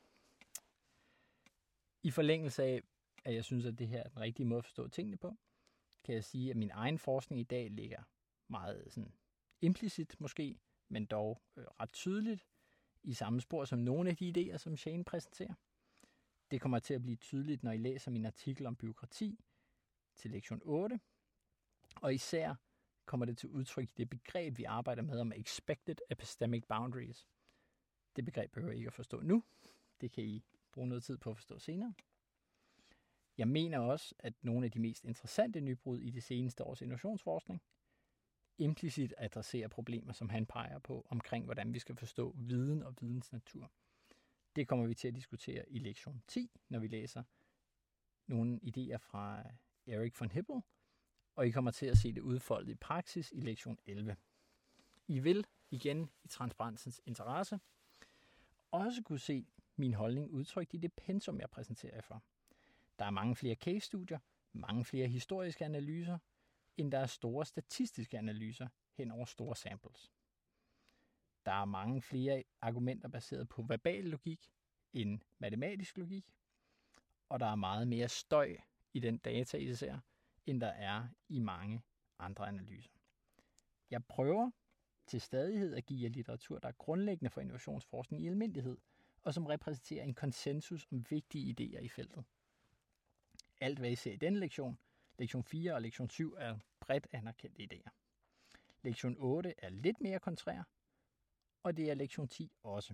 I forlængelse af, at jeg synes, at det her er den rigtige måde at forstå tingene på, kan jeg sige, at min egen forskning i dag ligger meget sådan implicit måske, men dog øh, ret tydeligt i samme spor som nogle af de idéer, som Shane præsenterer. Det kommer til at blive tydeligt, når I læser min artikel om bureaukrati til lektion otte, og især kommer det til udtryk i det begreb, vi arbejder med om expected epistemic boundaries. Det begreb behøver I ikke at forstå nu. Det kan I bruge noget tid på at forstå senere. Jeg mener også, at nogle af de mest interessante nybrud i de seneste års innovationsforskning implicit adresserer problemer, som han peger på, omkring hvordan vi skal forstå viden og videns natur. Det kommer vi til at diskutere i lektion ti, når vi læser nogle idéer fra Eric von Hippel, og I kommer til at se det udfoldet i praksis i lektion elleve. I vil, igen i transparensens interesse, også kunne se min holdning udtrykt i det pensum, jeg præsenterer jer for. Der er mange flere case-studier, mange flere historiske analyser, end der er store statistiske analyser hen over store samples. Der er mange flere argumenter baseret på verbal logik end matematisk logik, og der er meget mere støj i den data, I ser, end der er i mange andre analyser. Jeg prøver til stadighed at give jer litteratur, der er grundlæggende for innovationsforskning i almindelighed, og som repræsenterer en konsensus om vigtige idéer i feltet. Alt hvad I ser i denne lektion, lektion fire og lektion syv, er bredt anerkendte idéer. Lektion otte er lidt mere kontrær, og det er lektion ti også.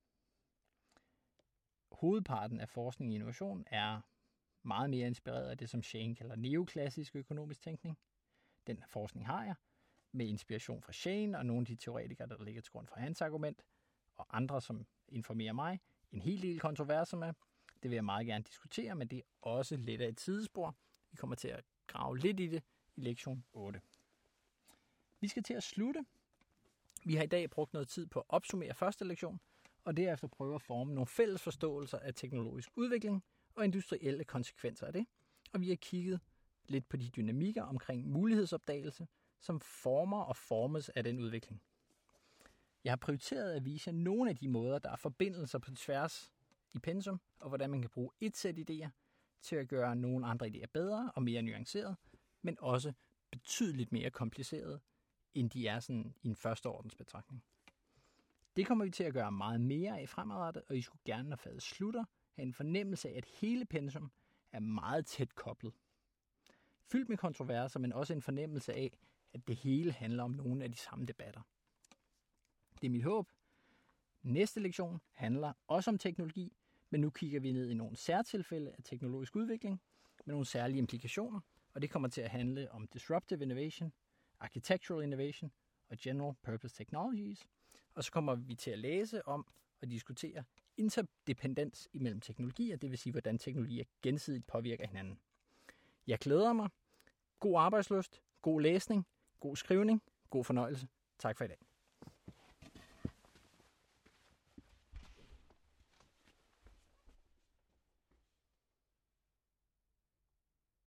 Hovedparten af forskning i innovation er meget mere inspireret af det, som Shane kalder neoklassisk økonomisk tænkning. Den forskning har jeg, med inspiration fra Shane og nogle af de teoretikere, der ligger til grund for hans argument, og andre, som informerer mig, en hel del kontroverser med. Det vil jeg meget gerne diskutere, men det er også lidt af et sidespor. Vi kommer til at grave lidt i det i lektion otte. Vi skal til at slutte. Vi har i dag brugt noget tid på at opsummere første lektion, og derefter prøve at forme nogle fælles forståelser af teknologisk udvikling og industrielle konsekvenser af det. Og vi har kigget lidt på de dynamikker omkring mulighedsopdagelse, som former og formes af den udvikling. Jeg har prioriteret at vise nogle af de måder, der er forbindelser på tværs i pensum, og hvordan man kan bruge et sæt idéer til at gøre nogle andre idéer bedre og mere nuanceret, men også betydeligt mere komplicerede, end de er sådan i en førsteordens betragtning. Det kommer vi til at gøre meget mere af fremadrettet, og I skulle gerne, når faget slutter, have en fornemmelse af, at hele pensum er meget tæt koblet. Fyldt med kontroverser, men også en fornemmelse af, at det hele handler om nogle af de samme debatter. Det er mit håb. Næste lektion handler også om teknologi, men nu kigger vi ned i nogle særtilfælde af teknologisk udvikling med nogle særlige implikationer, og det kommer til at handle om disruptive innovation, architectural innovation og general purpose technologies. Og så kommer vi til at læse om og diskutere interdependens imellem teknologier, det vil sige, hvordan teknologier gensidigt påvirker hinanden. Jeg glæder mig. God arbejdslyst, god læsning, god skrivning, god fornøjelse. Tak for i dag.